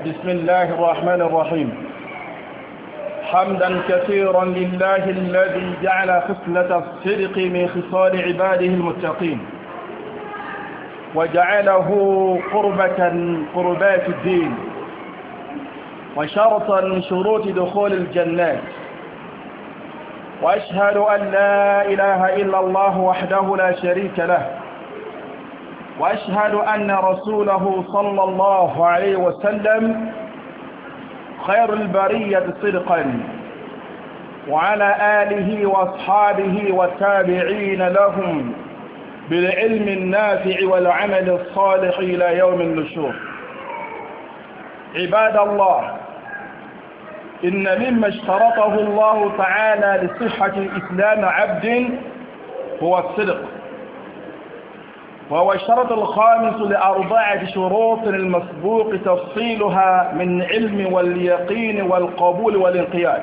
بسم الله الرحمن الرحيم. حمدا كثيرا لله الذي جعل خصلة الصدق من خصال عباده المتقين، وجعله قربات الدين وشرطا من شروط دخول الجنات. وأشهد أن لا إله إلا الله وحده لا شريك له، وأشهد أن رسوله صلى الله عليه وسلم خير البرية صدقا، وعلى آله وأصحابه والتابعين لهم بالعلم النافع والعمل الصالح إلى يوم النشور. عباد الله، إن مما اشترطه الله تعالى لصحة الإسلام عبد هو الصدق، وهو الشرط الخامس لأربعة شروط المسبوق تفصيلها من علم واليقين والقبول والانقياد.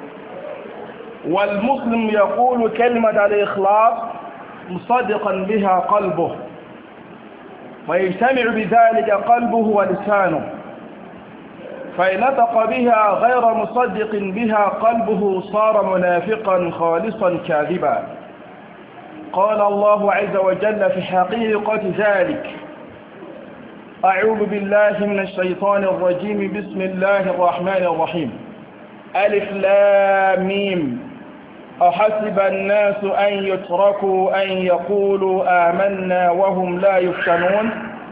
والمسلم يقول كلمة الإخلاص مصدقا بها قلبه، ويجتمع بذلك قلبه ولسانه، فإن نطق بها غير مصدق بها قلبه صار منافقا خالصا كاذبا. قال الله عز وجل في حقيقة ذلك: أعوذ بالله من الشيطان الرجيم، بسم الله الرحمن الرحيم. ألف لام ميم، أحسب الناس أن يتركوا أن يقولوا آمنا وهم لا يفتنون،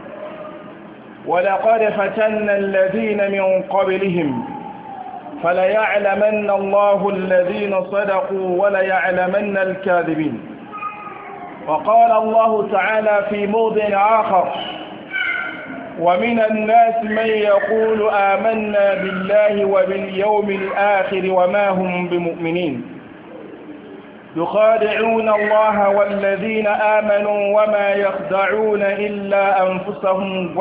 ولقد فتنا الذين من قبلهم فليعلمن الله الذين صدقوا وليعلمن الكاذبين. وقال الله تعالى في موضع آخر: ومن الناس من يقول آمنا بالله وباليوم الآخر وما هم بمؤمنين، يخادعون الله والذين آمنوا وما يخدعون إلا أنفسهم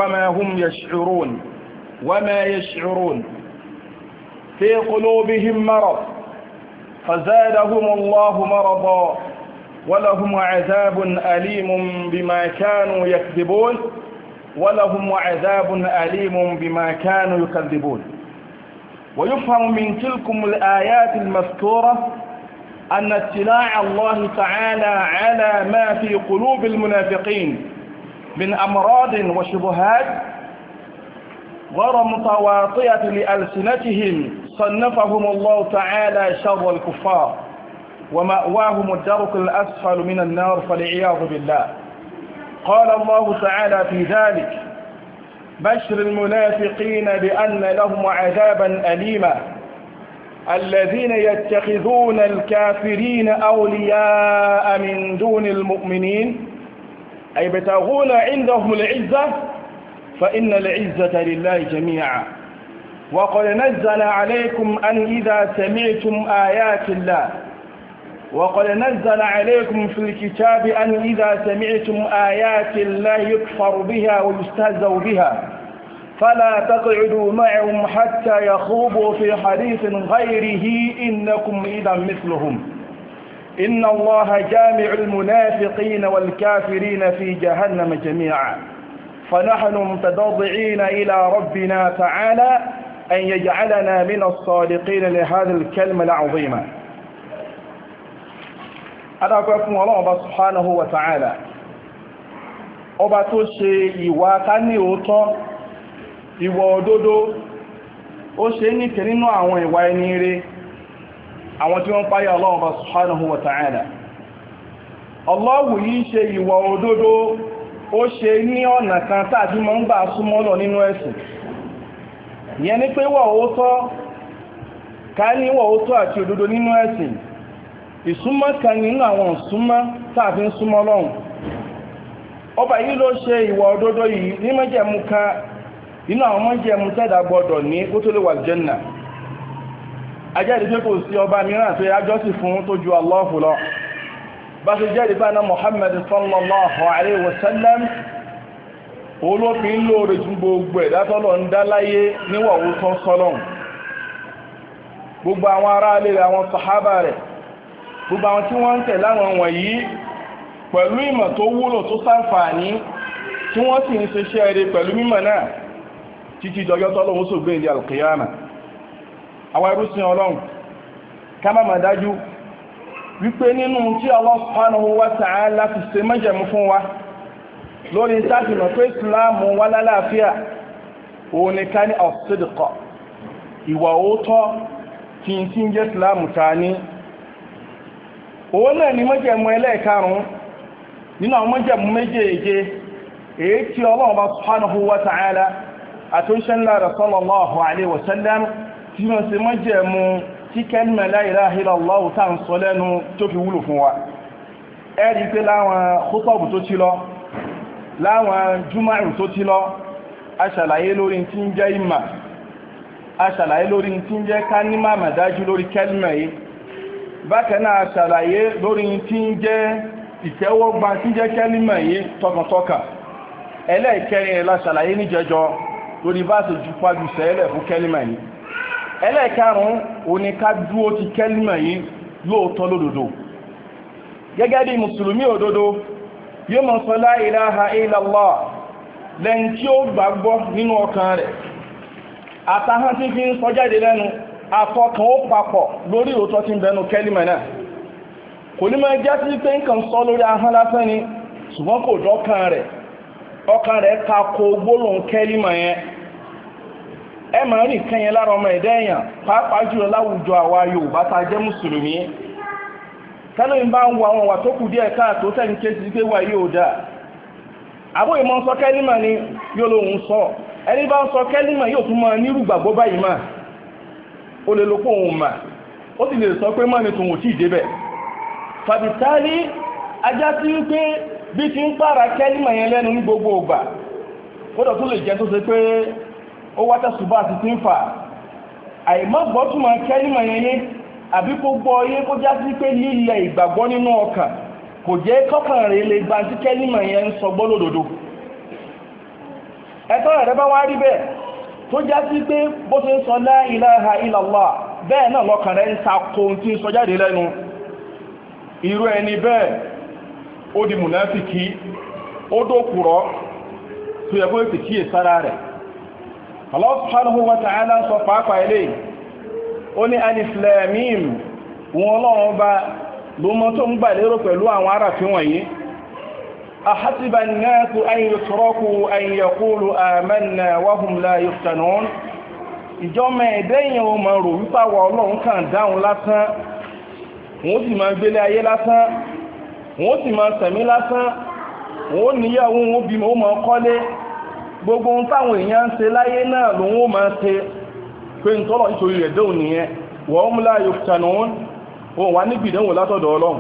وما يشعرون في قلوبهم مرض فزادهم الله مرضا ولهم عذاب أليم بما كانوا يكذبون ويفهم من تلكم الآيات المذكورة أن اطلاع الله تعالى على ما في قلوب المنافقين من أمراض وشبهات غير متواطئة لألسنتهم صنفهم الله تعالى شر الكفار، ومأواهم الدرك الأسفل من النار، فالعياذ بالله. قال الله تعالى في ذلك: بشر المنافقين بأن لهم عذابا أليما الذين يتخذون الكافرين أولياء من دون المؤمنين، أي يبتغون عندهم العزة، فإن العزة لله جميعا. وقد نزل عليكم أن إذا سمعتم آيات الله في الكتاب أن إذا سمعتم آيات الله يكفر بها ويستهزأ بها فلا تقعدوا معهم حتى يخوضوا في حديث غيره إنكم إذا مثلهم، إن الله جامع المنافقين والكافرين في جهنم جميعا. فنحن متضرعين إلى ربنا تعالى أن يجعلنا من الصادقين لهذه الكلمة العظيمة. adákọ̀ẹ́fún Ọlọ́run Ọba subhanahu wa ta'ala, ọba tó ṣe ìwà ká ní òótọ́, ìwà òdodo, ó ṣe níkẹ nínú àwọn ìwà ẹni ire, àwọn tí wọ́n páyà Ọlọ́run Ọba subhanahu wa ta'ala. Allahu yìí ṣe ìwà òdodo, ó ṣe ní ọ̀nà kan tàbí mọ́ ń gbà súnmọ́ Ọlọ́run nínú ẹ̀sìn. Ìyẹn ni pé ìwà òótọ́, ká ní ìwà òótọ́ àti òdodo nínú ẹ̀sìn, ìsúnmọ́ kan nínú àwọn ìsúnmọ́ tàbí súnmọ́ Ọlọ́run. Ọba yìí ló ṣe ìwà òdodo yìí ní májẹ̀mú kan nínú àwọn májẹ̀mú tẹ́dà gbọdọ̀ ní kó tó lè wà Jánnà. Ajẹ́rìí pé kò sí ọba mìíràn tó yájọ́sìn fún tó ju Allahu lọ. Bá ṣe jẹ́rìí bá ná Muhammad sallallahu alaihi wasallam, olófin lóore ju gbogbo ẹ̀dá tọ́lọ̀ ń dá láyé níwà òótọ́ sọ́lọ́run. Gbogbo àwọn ará ilé rẹ̀, àwọn sàhábà rẹ̀, gbogbo àwọn tí wọ́n ń tẹ̀lé àwọn wọ̀nyí pẹ̀lú ìmọ̀ tó wúlò tó ṣàǹfààní tí wọ́n sì ń ṣiṣẹ́ rere pẹ̀lú mímọ̀ náà, títí dọjọ́ tọ́lọ́run sọ gbé ìdí alkiyama àwọn ẹrúsìn ọlọ́run ká má mà dájú wípé nínú tí Allah subhanahu wa ta'ala fi ṣe májẹ̀mú fún wa lórí sáfìmọ̀ pé ìsìláàmù wà lálàáfíà òun ni ká ní as-sidq ìwà òótọ́ tí ń tí ń jẹ́ ìsìláàmù ta ní òun náà ni májẹ̀mú ẹlẹ́ẹ̀karùn-ún nínú àwọn májẹ̀mú méjèèje èyí tí Allah subhanahu wa ta'ala àtúnṣẹ́ ńlá rẹ̀ sallallahu alaihi wasallam tí wọ́n ṣe májẹ̀mú tí kẹ́lìmà la ilaha illallah tá ń sọ lẹ́nu tó fi wúlò fún wa ẹ̀rí pé láwọn khutọ́bù tó ti lọ láwọn jùmọ̀rù tó ti lọ aṣàlàyé lórí tí ń jẹ́ ìmà aṣàlàyé lórí tí ń jẹ́ ká ní máa màdájú lórí kẹ́lìmà yìí bákan náà aṣàlàyé lórí tí ń jẹ́ ìtẹ́wọ́gbà tí ń jẹ́ kẹ́lìmà yìí tọkàntọkàn ẹlẹ́ẹ̀kẹrin la ṣàlàyé ní jẹjọ lórí bá ṣe jù pàjù sẹ́lẹ̀ fún kẹ́lìmà yìí ẹlẹ́ẹ̀karùn-ún òní ká dúó ti kẹ́lìmà yìí lóòótọ́ lódodo gẹ́gẹ́ bí mùsùlùmí òdodo yóò mọ̀ sọ la ilaha illallah lẹ́yìn tí ó gbàgbọ́ nínú ọkàn rẹ̀ àtàhán tí fi ń sọ jáde lẹ́nu àfọkàn ó papọ̀ lórí òótọ́ tí ń bẹnu kẹ́lìmà náà kò ní máa já sí pé nǹkan sọ lórí ahọ́n lásán ni ṣùgbọ́n kò dọ́kàn rẹ̀ ọkàn rẹ̀ tako gbólóhùn kẹ́lìmà yẹn ẹ máa rí nǹkan yẹn lára ọmọ ẹ̀dá èèyàn pàápàá jùlọ láwùjọ àwa Yorùbá tá jẹ́ mùsùlùmí tẹ́lẹ̀ bá ń wo àwọn wà tó kù díẹ̀ káàtó tẹ́ni kéjì pé wà yóò dáa àbó ìmọ̀ sọ kẹ́límà ni yóò lóhun sọ ẹni bá ń sọ kẹ́límà yóò tún máa nírú gbàgbọ́ báyìí máa ó lè lókó ohun mà ó sì lè sọ pé mọ́ ni tòun ò tí ì débẹ̀ fàbítálí ajá sí wípé bí ti ń pààrà kẹ́límà yẹn lẹ́nu ní gbogbo ògbà kódà tó lè jẹ́ tó ṣe pé ó wátà ṣùgbọ́ àti tí ń fà àìmọ́gbọ́túnmọ̀ kẹ́límà yẹn ní àbí kó gbọ́ yé kó já sí pé lílẹ̀ ìgbàgbọ́ nínú ọkàn kò jẹ́ kọ́kàn rẹ̀ lè gba tí kẹ́límà yẹn ń sọ gbọ́lódodo ẹ̀tọ́ rẹ̀ bá wá rí bẹ́ẹ̀ tó já sí pé bó ṣe ń sọ la ilaha illallah bẹ́ẹ̀ náà lọ́kàn rẹ̀ ń takò tí ń sọ jáde lẹ́nu irú ẹni bẹ́ẹ̀ ó di mùnáfìkí ó dókùrọ́ tó yẹ kó ètì kíyè sára rẹ̀ Allah subhanahu wa ta'ala sọ pàápàá ilé ó ní alif lam mim wọn Ọlọ́run bá ló mọ́ tó ń gbà lérò pẹ̀lú àwọn àràfin wọ̀nyí ahasiba an-nasu an yutraku an yaqulu amanna wa hum la yuftanun ìjọmọ̀ ẹ̀dẹ́yìn o mọ̀ rò wípá wọ Ọlọ́run kàn dáhùn lásán wọ́n sì máa gbélé ayé lásán wọ́n sì máa sẹ̀mí lásán wọ́n níyàwó wọn bí wọ́n máa kọ́lé gbogbo ohun táwọn èèyàn ń ṣe láyé náà ló wọ́n máa ṣe pé ń tọ́lọ̀ nítorí rẹ̀ dóhùn nìyẹn wọ́n mú láàyò tànàún wọ́n wá ní gbìdánwò látọ̀dọ̀ Ọlọ́run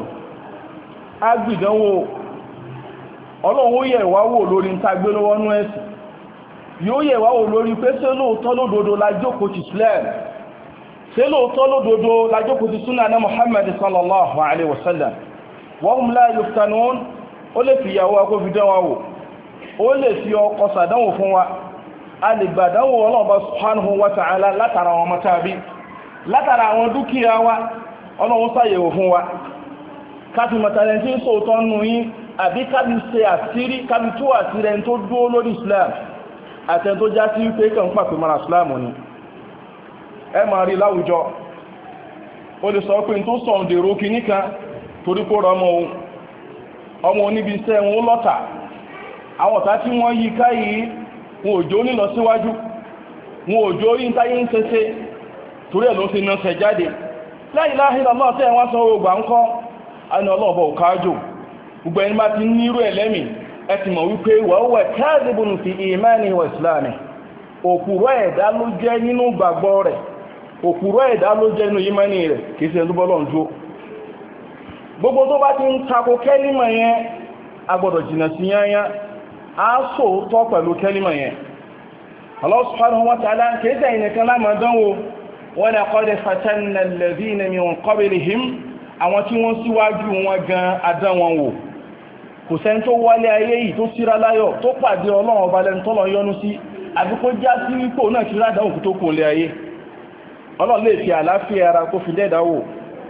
á gbìdánwò Ọlọ́run ó yẹ̀ wá wò lórí ń ta gbé lọ́wọ́ nú ẹ̀sìn yóò yẹ̀ wá wò lórí pé ṣé lóòótọ́ lódodo la jókòó ti Islam ṣé lóòótọ́ lódodo la jókòó ti súnà ní Muhammad sallallahu alaihi wasallam wọ́n mú láàyò tànàún ó lè fi ìyàwó akófidánwò wò ó lè fi ọkọ sàdánwò fún wa a lè gbàdánwò ọlọ́ọ̀bá subhanahu wa ta'ala látara àwọn mọ́tàbí látara àwọn dúkìá wa ọlọ́run ṣàyẹ̀wò fún wa káfí mọ̀tàlẹ̀ tí ń sóòtọ́ nù yí àbí káfí ṣe àṣírí káfí tó àṣírí ẹni tó dúó lórí Islam àtẹn tó já sí wípé kàn pàpẹ mara Islam ni ẹ máa rí láwùjọ ó lè sọ pé tó sọ ǹdèrò kìíní kan torí kó rọ ọmọ oníbi iṣẹ́ wọn lọ́tà àwọn ọ̀tá tí wọ́n yí káyìí wọn ò jó nílọ síwájú wọn ò jó rí ń táyé ń ṣeṣe torí ẹ̀ ló ti náà ṣẹ̀ jáde la ilaha illallah tẹ́ wọ́n sọ ogbà ń kọ́ àni ọlọ́ọ̀bọ̀ òkájò gbogbo ẹni bá ti nírú ẹlẹ́mì ẹ ti mọ̀ wípé wọ́wọ́ kadhibun fi imani wa islami òpùrọ́ ẹ̀dá ló jẹ́ nínú gbàgbọ́ rẹ̀ òpùrọ́ ẹ̀dá ló jẹ́ nínú ìmánì rẹ̀ kìí ṣe ẹlúbọ́lọ́ jó gbogbo tó bá ti ń takò kẹ́límà yẹn agbọ́dọ̀ jìnà sí yányá a sòótọ́ pẹ̀lú kẹ́límà yẹn Allah subhanahu wa ta'ala kìí ṣe ìnìkan lámàdánwò wa laqad fatanna alladhina min qablihim àwọn tí wọ́n síwájú wọn gan adán wọn wò kò sẹ́ni tó wálé ayé yìí tó síra láyọ̀ tó pàdé Ọlọ́run ọba lẹ́nu tọ́lọ yọ́nú sí àbí kó já sí wípò náà kí rádà òkú tó kò lé ayé Ọlọ́run lè fi àlàáfíà ara kó fi dẹ́dáwò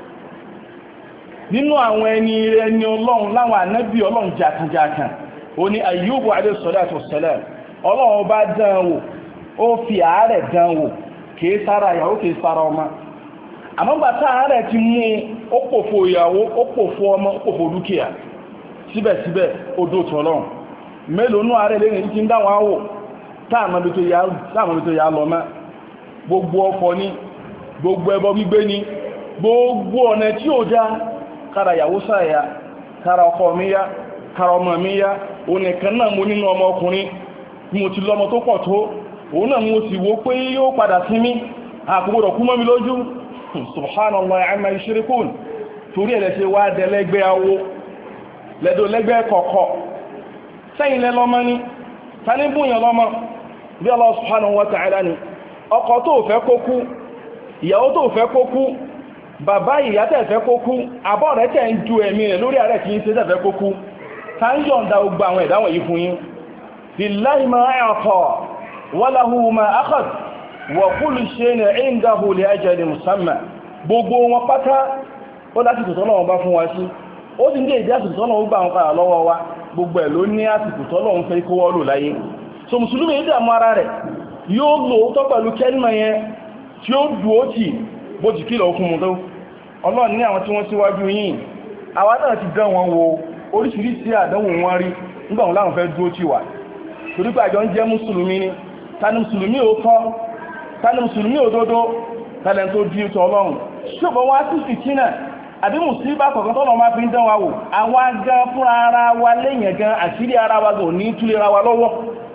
nínú àwọn ẹni Ọlọ́run láwọn ànábì Ọlọ́run jàkànjàkàn ó ní Ayyubu alayhi salatu wassalam Ọlọ́run bá dán wò ó fi àárẹ̀ dánwò kìí sára ìyàwó kìí sára ọmọ àmọ́gbà tá àárẹ̀ ti mú ó pòfo ìyàwó ó pòfo ọmọ ó pòfo dúkìá síbẹ̀síbẹ̀ odò tọ́lọ́run mélòó nú àárẹ̀ lẹ́yìn tí ń dáwọn áwò táàmọ́bí tó yá lọ mẹ́ gbogbo ọkọ̀ ní gbogbo ẹbọ gbígbé ní gbogbo ọ̀nà tí ó já kára ìyàwó sáyà kára ọkọ mi yá kára ọmọ mi yá òun nìkan náà mo nínú ọmọ ọkùnrin mo ti lọ́mọ tó pọ̀ tó òun náà mo sì wò pé yóò padà sí mi àkùgbọ́dọ̀ kú mọ́ mi lójú subhanallah amma yushrikun torí ẹ̀lẹ́sẹ̀ wá dẹ̀lẹ́gbẹ́ awó lẹ́dọ̀lẹ́gbẹ́ kọ̀kọ̀ sẹ́yìn lẹ́lọ́mọ ní tani búyàn lọ́mọ bí Allah subhanahu wa ta'ala ni ọkọ tó fẹ́ kó kú ìyàwó tó fẹ́ kó kú bàbá ìyá tẹ́ fẹ́ kó kú àbọ̀ rẹ̀ tẹ́ ń ju ẹ̀mí rẹ̀ lórí ààrẹ kìí ṣe tẹ́ kó kú ta ń yọ̀ǹda gbogbo àwọn ìdáwọ̀ yìí fún yín lillahi ma a'ta wa lahu ma akhad wa kullu shay'in 'indahu li ajalin musamma gbogbo wọn pátá ó láti tòtọ́lọ́wọ́n bá fún wa sí ó sì ń dé ìdí àsìkò tọ́lọ́wọ́n gbà wọn padà lọ́wọ́ wa gbogbo ẹ̀ ló ní àsìkò tọ́lọ́wọ́n fẹ́ kó wọ́n lò láyé so mùsùlùmí ìdí àmọ́ ara rẹ̀ yóò lò ó tọ́ pẹ̀lú kẹ́lìmọ̀ yẹn tí ó dù ó tì bó ti kílọ̀ fún un tó ọlọ́run ní àwọn tí wọ́n síwájú yìí àwa náà ti dán wọn wo oríṣiríṣi àdánwò wọn rí nígbà wọn láwọn fẹ́ dúró tì wá torí pé àjọ ń jẹ́ mùsùlùmí ni tani mùsùlùmí òótọ́ tani mùsùlùmí òdodo tani tó di ìtọ́ ọlọ́run ṣùgbọ́n wá sí fìtínà àbí mùsíbà kọ̀ọ̀kan tọ́lọ̀ máa fi ń dán wa wò àwa gan fúnra ara wa lẹ́yìn gan àṣírí ara wa gan ní túlera wa lọ́wọ́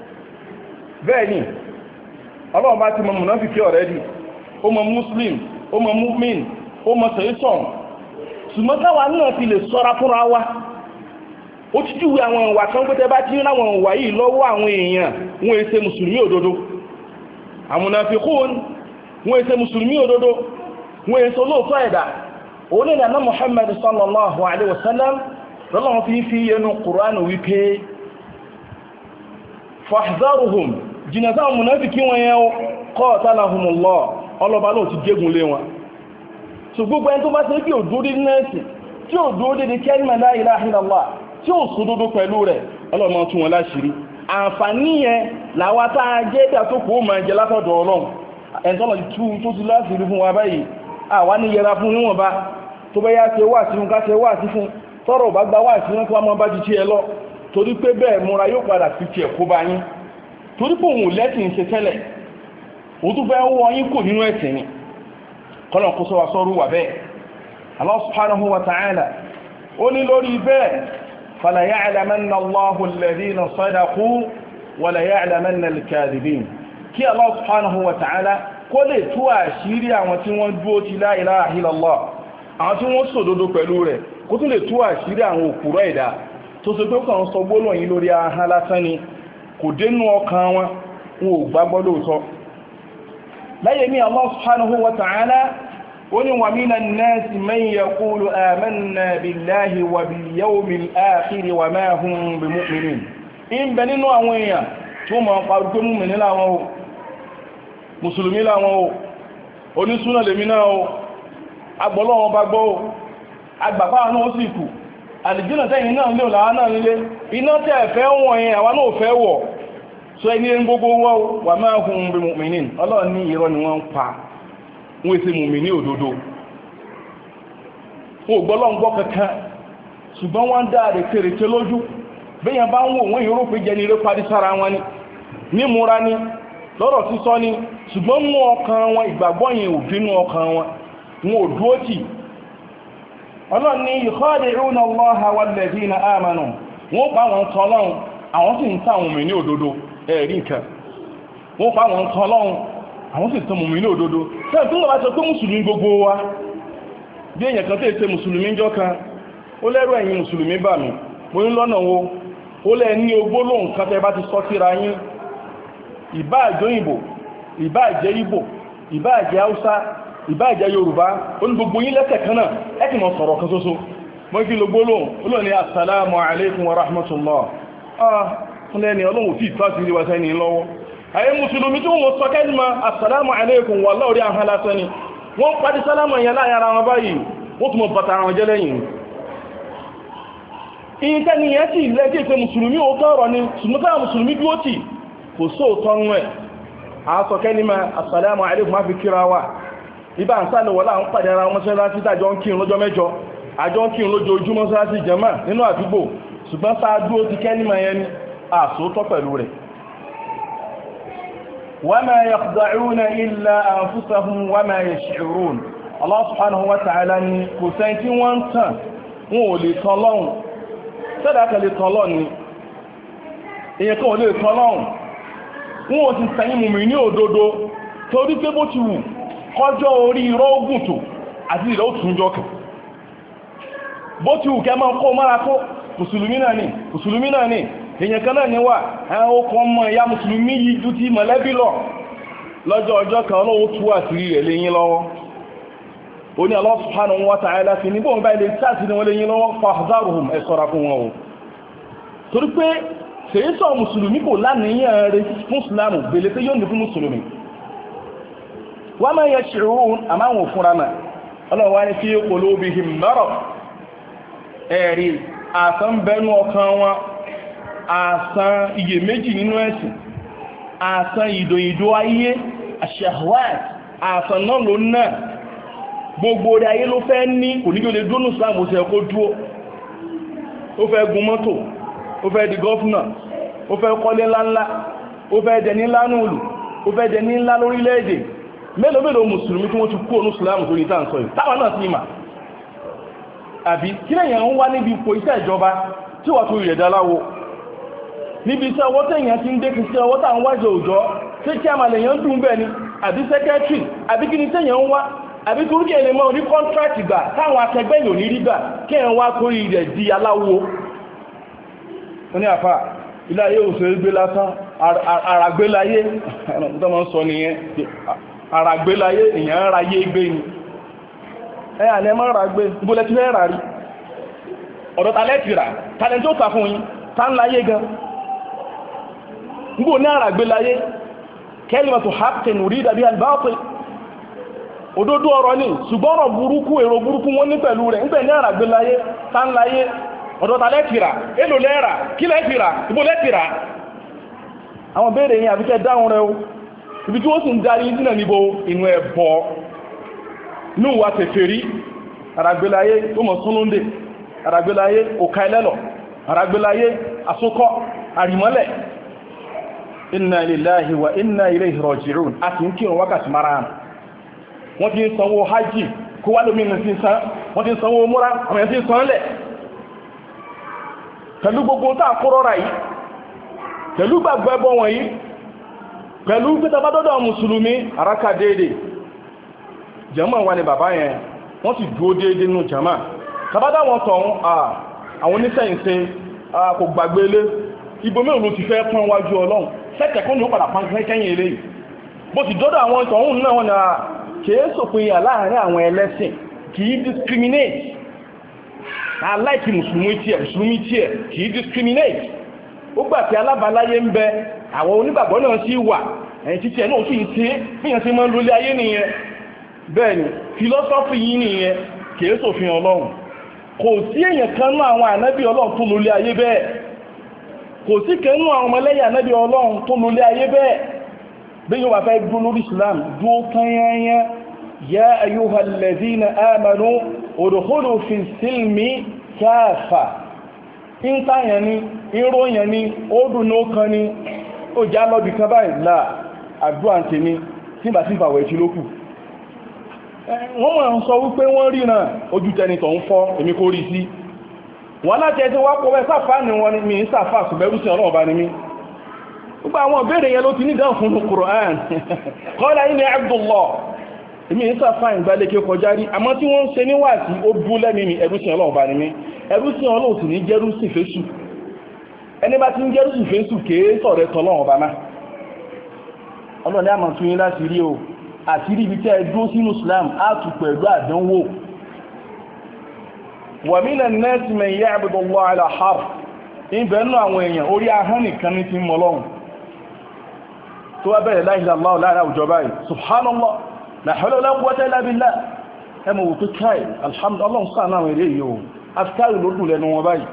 bẹ́ẹ̀ ni ọlọ́run bá ti mọ mùnáfíkí already ó mọ muslim ó mọ mu'min ó mọ sẹ́sọ̀n ṣùgbọ́n táwa náà ti lè sọ́ra fúnra wa ó ti júwe àwọn ìwà kan pé tẹ́ bá ti rí àwọn ìwà yìí lọ́wọ́ àwọn èèyàn wọn èsè mùsùlùmí òdodo àwọn mùnáfíkún wọn èsè mùsùlùmí òdodo wọn èsè olóòtọ́ ẹ̀dá òun ní ìlànà Muhammad sallallahu alaihi wasallam lọ́lọ́wọ́ fi yẹnu Qur'an wípé fahdharuhum jìnà sáwọn mùnáfíkí wọn yẹn qatalahumullah ọlọ́ba lóò ti gégún lé wọn so gbogbo ẹni tó bá ṣe bí òdúrí nẹ́ẹ̀sì tí ó dúró dédé kẹ́lìmà la ilaha illallah tí ó sódódó pẹ̀lú rẹ̀ ọlọ́mọ tún wọn láṣìírí àǹfààní yẹn làwọn tá a jẹ́ ìdá tó kó máa jẹ látọ̀dọ̀ ọlọ́run ẹ̀ntọ́nà tó ti láṣìírí fún wa báyìí àwa ní yẹra fún níwọ̀n bá tó bẹ́ yá ṣe wà sí fún ká ṣe wà sí fún tọ́rọ̀ bá gbá wà sí fún kí wọ́n mọ́ bá jí tí ẹ lọ torí pé bẹ́ẹ̀ múra yóò padà fi tiẹ̀ kó bá yín torí pé òun lẹ́sìn ṣe tẹ́lẹ̀ òun tó fẹ́ wọ́ yín kò nínú ẹ̀sìn ni kọ́nà kó sọ wa sọ́rú wà bẹ́ẹ̀ Allah subhanahu wa ta'ala ó ní lórí bẹ́ẹ̀ fala ya'lamanna Allahu alladhina sadaqu wa la ya'lamanna al-kadhibin kí Allah subhanahu wa ta'ala kó lè tú àṣírí àwọn tí wọ́n dúró ti la ilaha illallah àwọn tí wọ́n sòdodo pẹ̀lú rẹ̀ kó tún lè tú àṣírí àwọn òkúrọ̀ ẹ̀dá tó so pé kàn sọ gbólóhùn lórí ahọ́n lásán ni kò dénú ọkàn wọn wọn ò gbàgbọ́ lóòótọ́ láyé ní Allah subhanahu wa ta'ala ó ní wa minan nasi man yaqulu amanna billahi wa bil yawmil akhir wa ma hum bimu'minin in bẹ nínú àwọn èèyàn tó mọ̀ pàrùkú mùmìnì láwọn o mùsùlùmí láwọn o onísúnà lèmi náà o agbọ́lọ́wọ́n bá gbọ́ o agbàpá àwọn ó sì kù àlìjínà tẹ́yìn náà lè láwọn náà nílé iná tẹ́ ẹ̀fẹ́ wọ̀nyẹn àwọn náà fẹ́ wọ̀ so ẹni ẹni gbogbo wọ́ wà máa hùn bí mùmìnín ọlọ́run ní irọ́ ni wọ́n ń pa wọ́n èsì mùmìní òdodo wọ́n gbọ́lọ́ngbọ́ kankan ṣùgbọ́n wọ́n dá àrètèrètè lójú bẹ́yàn bá ń wò wọ́n yóò pé jẹni eré parí sára wọn ni nímúra ni lọ́rọ̀ sísọ ni ṣùgbọ́n mú ọkàn wọn ìgbàgbọ́ yẹn ò dínú ọkàn wọn wọn ò dúró tì ọlọ́run ní yukhadi'una Allaha walladhina amanu wọ́n pa wọn tọ́lọ́run àwọn sì ń táwọn mùmìní òdodo ẹ̀rí nǹkan wọ́n pa wọn tọ́lọ́run àwọn sì tán mùmìní òdodo tẹ́ẹ̀ tó lọ́wọ́ sọ pé mùsùlùmí gbogbo wa bí èèyàn kan tẹ́ ṣe mùsùlùmí jọ kan ó lẹ́rù ẹ̀yin mùsùlùmí bà mí mo ní lọ́nà wo ó lẹ́ ní ogbólóhùn kan tẹ́ bá ti sọ síra yín ìbá àjọ ìbò ìbá àjẹ́ ìbò ìbá àjẹ́ haúsá ìbá àjẹ́ yorùbá ó ní gbogbo yín lẹ́sẹ̀ kan náà ẹ ti mọ̀ sọ̀rọ̀ kan ṣoṣo mo kí lo gbólóhùn ó lọ ní assalamu alaikum wa rahmatullah fún lẹ́ni ọlọ́run tí ìtọ́ sí ìwà sẹ́ni lọ́wọ́ ayé mùsùlùmí tí wọ́n sọ kẹ́lìmọ̀ assalamu alaikum wà lọ́rí àhán lásán ni wọ́n pàdé sálámà yẹn láàrin ara wọn báyìí wọ́n tún mọ̀ bàtà ara wọn jẹ́ lẹ́yìn ìyíkẹ́ni yẹn sì lẹ́jẹ́ ìpé mùsùlùmí ó tọ́rọ ni ṣùgbọ́n mùsùlùmí dúó tì kò sóòtọ́ ń rẹ̀ a sọ kẹ́límà assalamu alaikum ma fi kíra wa ibá ń sáàlẹ̀ wọ́lá ń pàdé ara mọ́sálásí tàjọ ń kírun lọ́jọ́ mẹ́jọ àjọ ń kírun lójoojúmọ́ mọ́sálásí jàmá nínú àdúgbò ṣùgbọ́n sáájú ti kẹ́límà yẹn ni àsótọ́ pẹ̀lú rẹ̀ wa ma yakhda'una illa anfusahum wa ma yash'urun Allah subhanahu wa ta'ala ni kò sẹ́yìn tí wọ́n ń tàn wọn ò lè tán lọ́hùn sẹ́dàkà lè tán lọ́hùn ni èyàn kan ò lè tán lọ́hùn wọn ò sì sẹ́yìn mùmí ní òdodo torí pé bó ti wù kọjọ́ orí irọ́ ogun tó àti ìrọ́ òtúnjọ́ kan bó ti wù kẹ́ máa kó mára kó mùsùlùmí náà ni èyàn kan náà ni wà ẹ̀hàn okùn ọmọ ìyá mùsùlùmí yìí jú ti mọ̀lẹ́bí lọ lọ́jọ́ ọjọ́ kan Ọlọ́hun tú àṣírí rẹ̀ léyìn lọ́wọ́ ó ní Allah subhanahu wa ta'ala fi ní bóun bá ilé sáàtì ní wọ́n léyìn lọ́wọ́ fahzaruhum ẹ ṣọ́ra fún wọn o torí pé ṣèyíṣọ́ mùsùlùmí kò láníyàn rẹ̀ fún ìsìlámù bèlè pé yóò ní fún mùsùlùmí wa ma yash'urun àmáwọn òfúnra náà ọlọ́wọ́ ní fi qulubihim marad ẹ̀rí àsán bẹnu ọkàn wọn àsán iyèméjì nínú ẹ̀sìn àsán ìdòyìdó ayé ash-shahawat àsán náà ló náà gbogbo orí ayé ló fẹ́ ní kò ní kí o lè dúnú Islam ó ṣe kó dúó ó fẹ́ gun mọ́tò ó fẹ́ di gọ́fúnà ó fẹ́ kọ́lé ńláńlá ó fẹ́ dẹni ńlá núùlù ó fẹ́ dẹni ńlá lórílẹ̀-èdè mélòó mùsùlùmí tí wọ́n ti kó ní Islam tó ní tàǹsọ̀ yìí táwọn náà sí mà àbí kí lèyàn ń wá níbi ipò iṣẹ́ ìjọba tí wà tó rẹ̀ dáláwo níbi iṣẹ́ ọwọ́ tẹ̀yàn ti ń dé kìí ọwọ́ tàà ń wájọ òjò tí kí a mà lèyàn dùn bẹ́ẹ̀ ni àbí sẹ́kẹ́tírì àbí kí ni tẹ̀yàn ń wá àbí torí kí ẹni mọ́ ní kọ́ntrátì gbà táwọn akẹgbẹ́ yìí ò ní rí gbà kí ẹ̀ wá kórí rẹ̀ di aláwo ó ní àfà ilé ayé òṣèré gbé lásán àràgbélayé tó mọ́ sọ nìyẹn àràgbélayé èèyàn ń rayé gbé ni ẹ àní ẹ má rà gbé ibólẹ́ tí fẹ́ rà rí ọ̀dọ̀ talẹ́tì rà talẹ́ tó ta fún yín tá ń láyé gan nígbò ní àràgbélayé kalimatu haqqin urida biha al-batil òdodo ọ̀rọ̀ ní ṣùgbọ́n ọ̀rọ̀ burúkú èrò burúkú wọ́n ní pẹ̀lú rẹ̀ nígbẹ̀ ní àràgbélayé tá ń láyé ọ̀dọ̀ talẹ́tì rà èlò lẹ́rà kí lẹ́tì rà ibólẹ́tì rà àwọn béèrè yìí àbíkẹ́ dáhùn rẹ̀ ibi tí ó sì ń darí sínà níbo inú ẹbọ ní ìwà tẹ̀fẹ̀rí àràgbélayé tó mọ̀ súnúndé àràgbélayé òkà ẹlẹ́lọ̀ àràgbélayé àsókọ́ àrìmọ́lẹ̀ inna lillahi wa inna ilayhi raji'un a ti ń kírun wákàtí mara wọ́n ti ń sanwó hajji kó wá lómi ní sí san wọ́n ti ń sanwó múra àwọn ẹ̀ ti ń san lẹ̀ pẹ̀lú gbogbo tá àkórọ́ra yìí pẹ̀lú gbàgbọ́ ẹbọ wọ̀nyí pẹ̀lú pẹ́tàbádọ́dọ̀ mùsùlùmí àrákà déédé jàmá wà ní bàbá yẹn wọ́n sì dúó déédé nínú jàmá tàbádá wọn tọ̀hún àwọn oníṣẹ́yìnṣẹ́ kò gbàgbélé ibòmí òun ti fẹ́ pọ́n wájú ọlọ́run sẹ́tẹ̀kún ló padà pọ́n kẹ́yìn eléyìí bó ti dọ́dọ̀ àwọn tọ̀hún náà wọn kìí sòpinya láàrin àwọn ẹlẹ́sìn kìí discriminate aláìkí mùsùlùmí tiẹ̀ kìí discriminate ó gbà pé alábàáláyé ń bẹ àwọn onígbàgbọ́ náà sí wà ẹ̀yìn títí ẹ̀ náà sì ń ṣe fíyàn sí mọ́ lólé ayé nìyẹn bẹ́ẹ̀ ni philosophy yìí nìyẹn kìí sòfin ọlọ́run kò sí èèyàn kan náà àwọn ànábì ọlọ́run tó lólé ayé bẹ́ẹ̀ kò sí kẹ́nú àwọn ọmọlẹ́yìn ànábì ọlọ́run tó lólé ayé bẹ́ẹ̀ bí yóò wà fẹ́ dúró lórí Islam dúró tányányá yá ayyuhal ladhina amanu udkhulu fi silmi káfà ń táyàn ní ìròyìn ní ó dùn ní ó kan ní ó já lọ́bì kan báyìí láà àdúrà ń tèmi tí bá sí ìfàwẹ̀ tí ló kù wọ́n mọ̀ ń sọ wípé wọ́n ríran ojú tẹnitọ̀ ń fọ́ èmi kó rí sí wọ́n láti ẹ̀ tí wá pọ̀wẹ́ sáfà ní wọn ni mi ń sáfà ṣùgbẹ́rú sí ọlọ́ọ̀bá ni mí gbogbo àwọn ìbéèrè yẹn ló ti ní dáhùn fún Qur'an qala inni Abdullah èmi ń sáfà ìgbàlékè kọjá rí àmọ́ tí wọ́n ń ṣe níwàásí ó bú lẹ́mí mi ẹrú sí ọlọ́ọ̀bá ni mí ẹrú sí ọlọ́ọ̀ sì ní jẹ́rú sí fésù ẹni bá ti ń jẹ́rú sí fésù kéé sọ̀rẹ́ tọ́lọ́ọ̀bá náà ọlọ́ni àmà tún yín láti rí o àti rí ibi tí ẹ dúró sínú Islam á tù pẹ̀lú àdánwò wa minan nasi man ya'budu Allah ala harf ìbẹ̀ nù àwọn èèyàn orí ahọ́n nìkan ní ti mọ́ lọ́hùn tó wá bẹ̀rẹ̀ la ilaha illallah láàrin àwùjọ báyìí subhanallah la hawla wala quwwata illa billah ẹmọ wò tó káì alhamdulillah sáà náà rẹ̀ yìí o afkari ló dùn lẹ́nu wọn báyìí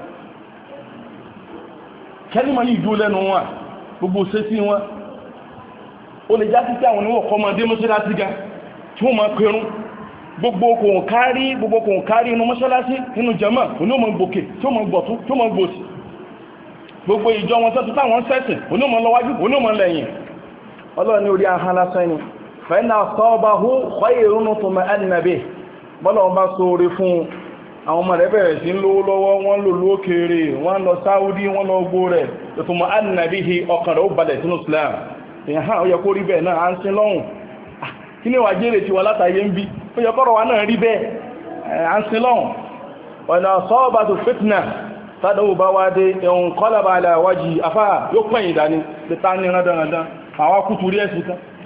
kẹ́lìmọ̀ yìí dùn lẹ́nu wọn gbogbo sẹ́sí wọn ó lè já sí pé àwọn oníwọ̀ kọ́ máa dé mọ́ṣáláṣí gan tí wọ́n máa pẹ̀rún gbogbo kò kárí inú mọ́ṣáláṣí nínú jàmá onímọ̀ gbòkè tí ó mọ̀ gbọ̀tún tí ó mọ̀ gbòsì gbogbo ìjọ wọn tó táwọn sẹ́sìn onímọ̀ lọ́wájú onímọ̀ lẹ́yìn ọlọ́run ní orí ahán lásán ni fẹ́nà sọ́ọ́báhú khayrun tuma'anna bihi bọ́lọ̀ bá sóore fún àwọn ọmọ rẹ̀ bẹ̀rẹ̀ sí lówó lọ́wọ́ wọ́n lò lókèrè wọ́n lọ Sáúdí wọ́n lọ gbó rẹ̀ tuma'anna bihi ọkàn rẹ̀ ó balẹ̀ sínú Islam èyàn hàn ó yẹ kó rí bẹ́ẹ̀ náà à ń sin lọ́hùn kí ni wà jẹ́rẹ̀ tí wà látàyé ń bí ó yẹ kọ́rọ̀ wa náà rí bẹ́ẹ̀ à ń sin lọ́hùn ọ̀nà asabatu fitna tádàwò bá wá dé ẹ̀hùn qalaba ala wajhi afá yóò pẹ̀yìn dání lè ta ní rándanrandan àwọn akútorí ẹ̀sìn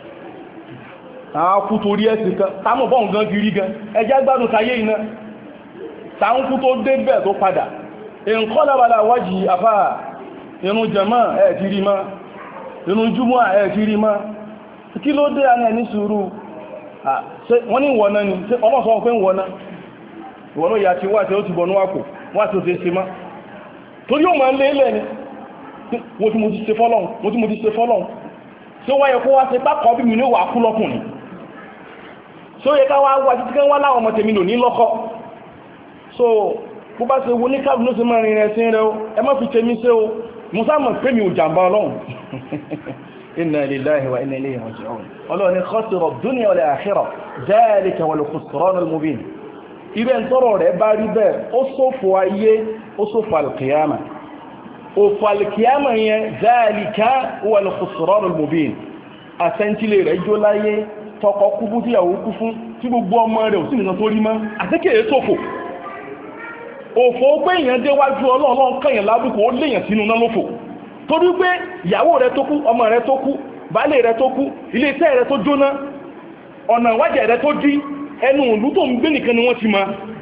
kan táàmù bọ́n gan gírí gan ẹjá gbádùn tayé iná táàmù kú tó dé bẹ́ẹ̀ tó padà ẹ̀hùn qalaba ala wajhi afá irun jàmá ẹ̀ ti rí má irun júmọ́ ẹ̀ ti rí má kí ló dé àná ní sùúrù wọ́n ní wọ̀ná ni ọmọ sọ pé wọ̀ná ìwọ̀nà ìyà ti wá tí ó ti bọ̀nú àpò wá tí ó ti ṣe má torí ó máa ń lé ilẹ̀ ni wo tí mo ti ṣe fọ́lọ́hun tí ó wáyé kó wá ṣe pákọ̀ bí mi ní wà kú lọ́kùnrin tí ó yẹ ká wá títí kán wá láwọn ọmọ tèmi lò ní lọ́kọ́ so bó bá ṣe wo ní káàbù ló ṣe máa rìnrìn ẹ̀sìn rẹ o ẹ má fi tèmi ṣe o musa mọ̀ pé mi ò jàmbá ọlọ́run inna lillahi wa inna ilayhi raji'un ọlọ́run ni khasira ad-dunya wal akhirah dhalika wal khusran al-mubin ibẹ̀ ń tọrọ rẹ̀ bá rí bẹ́ẹ̀ ó ṣòfò ayé ó ṣòfò al-qiyamah òfò al-qiyamah yẹn dhalika wal khusran al-mubin àsẹ́ntílé rẹ̀ jó láyé tọkọ kúbú tí yàwó kú fún tí gbogbo ọmọ rẹ̀ ò sí nìkan tó rí mọ́ àtẹ́kẹ̀ẹ́ ṣòfò òfò pé èèyàn déwájú ọlọ́run kẹyàn lábùkù ó léèyàn sínú náà lófò torí pé ìyàwó rẹ̀ tó kú ọmọ rẹ̀ tó kú baálé rẹ̀ tó kú ilé iṣẹ́ rẹ̀ tó jóná ọ̀nà ìwájẹ̀ rẹ̀ tó dí ẹnu ìlú tó ń gbé nìkan ni wọ́n ti ma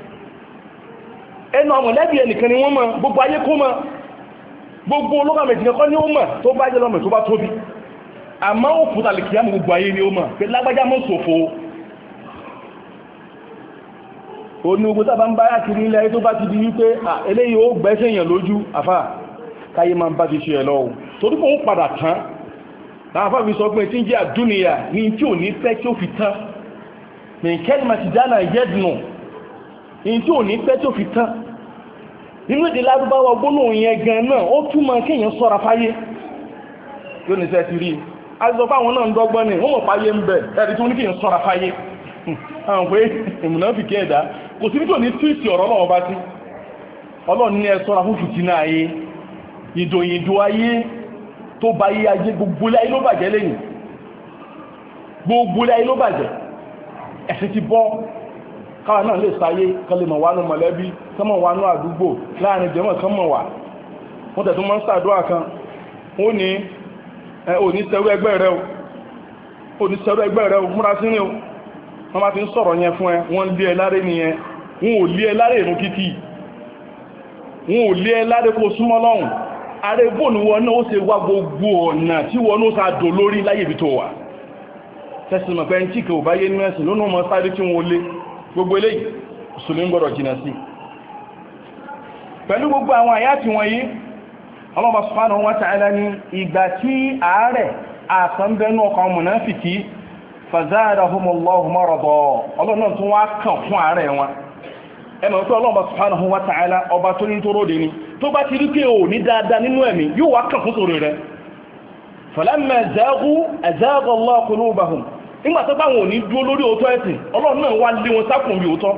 ẹnu àmọ̀lẹ́bí ẹnìkan ni wọ́n mọ̀ gbogbo ayé kó mọ̀ gbogbo olókàmẹ̀jì kan ní ó mọ̀ tó bá jẹ́ lọ́mọ̀ tó bá tóbi àmọ́ ó fún tàlìkìyàmù gbogbo ayé ni ó mọ̀ pé lágbájá mọ́ ṣòfò onígbò tàbá ń bá yàkiri ilẹ̀ tó bá ti di wípé eléyìí ó gbẹ́sẹ̀ èèyàn lójú àfà káyé máa ń bá ti ṣe ẹ̀ lọ́wọ́ torí kò ń padà tán láàfà fi sọ pé tí ń jẹ́ àdúnìyà ní tí ò ní pẹ́ tí ó fi tán mìkẹ́lì máa ti dáná yẹ́dùnù ní tí ò ní pẹ́ tí ó fi tán nínú èdè lárúbáwá gbólóhùn yẹn gan náà ó túmọ̀ kéèyàn sọ́ra fáyé yóò ní sẹ́ ti rí azọpá àwọn náà ń dọ́gbọ́n ní wọ́n mọ̀ fáyé ń bẹ̀ ẹ̀rí tó ní kéèyàn sọ́ra fáyé àwọn pé ìmùnáfìkì ẹ̀dá kò sí nítorí tíìsì ọ̀rọ̀ náà bá sí ọlọ́run ní ẹ ṣọ́ra fún fìtínà ayé ìdòyìndò ayé tó bá yé ayé gbogbo ayé ló bàjẹ́ lẹ́yìn gbogbo ayé ló bàjẹ́ ẹ̀sìn ti bọ́ káwa náà lè sáyé kan lè mọ̀ wánú mọ̀lẹ́bí kan mọ̀ wánú àdúgbò láàrin jẹ́mọ̀ kan mọ̀ wà wọ́n tẹ̀tún mọ́ ń sàdúrà kan ó ní òní sẹ́rú ẹgbẹ́ rẹ̀ o múra sí ní o wọ́n bá ti ń sọ̀rọ̀ yẹn fún ẹ wọ́n lé ẹ láre nìyẹn wọ́n ò lé ẹ láre ìrun kíkí wọ́n ò lé ẹ láre kó súnmọ́ lọ́hùn ààrẹ bóòlù wọn náà ó ṣe wá gbogbo ọ̀nà tí wọn ó sá dò lórí láyé ibi tó wà tẹ́sìmọ̀ pé ń tí kò bá yé nínú ẹ̀sìn lónà ọmọ sáré tí wọ́n lé gbogbo eléyìí sùlẹ̀ ń gbọ́dọ̀ jìnà sí pẹ̀lú gbogbo àwọn àyátì wọ̀nyí Allah subhanahu wa ta'ala ní ìgbà tí àárẹ̀ àsánbẹ́nú ọkàn mùnáfìkí fazadahumullahu marada ọlọ́run náà tún wá kàn fún àárẹ̀ wọn ẹmọ̀ pé Allah subhanahu wa ta'ala ọba tó ní tó róde ni tó bá ti rí pé ò ní dáadáa nínú ẹ̀mí yóò wá kàn fún sórí rẹ̀ falamma zaghu azagha Allahu qulubahum nígbà tó bá wọn ò ní dúró lórí òótọ́ ẹ̀sìn ọlọ́run náà wá lé wọn sákùn bí òótọ́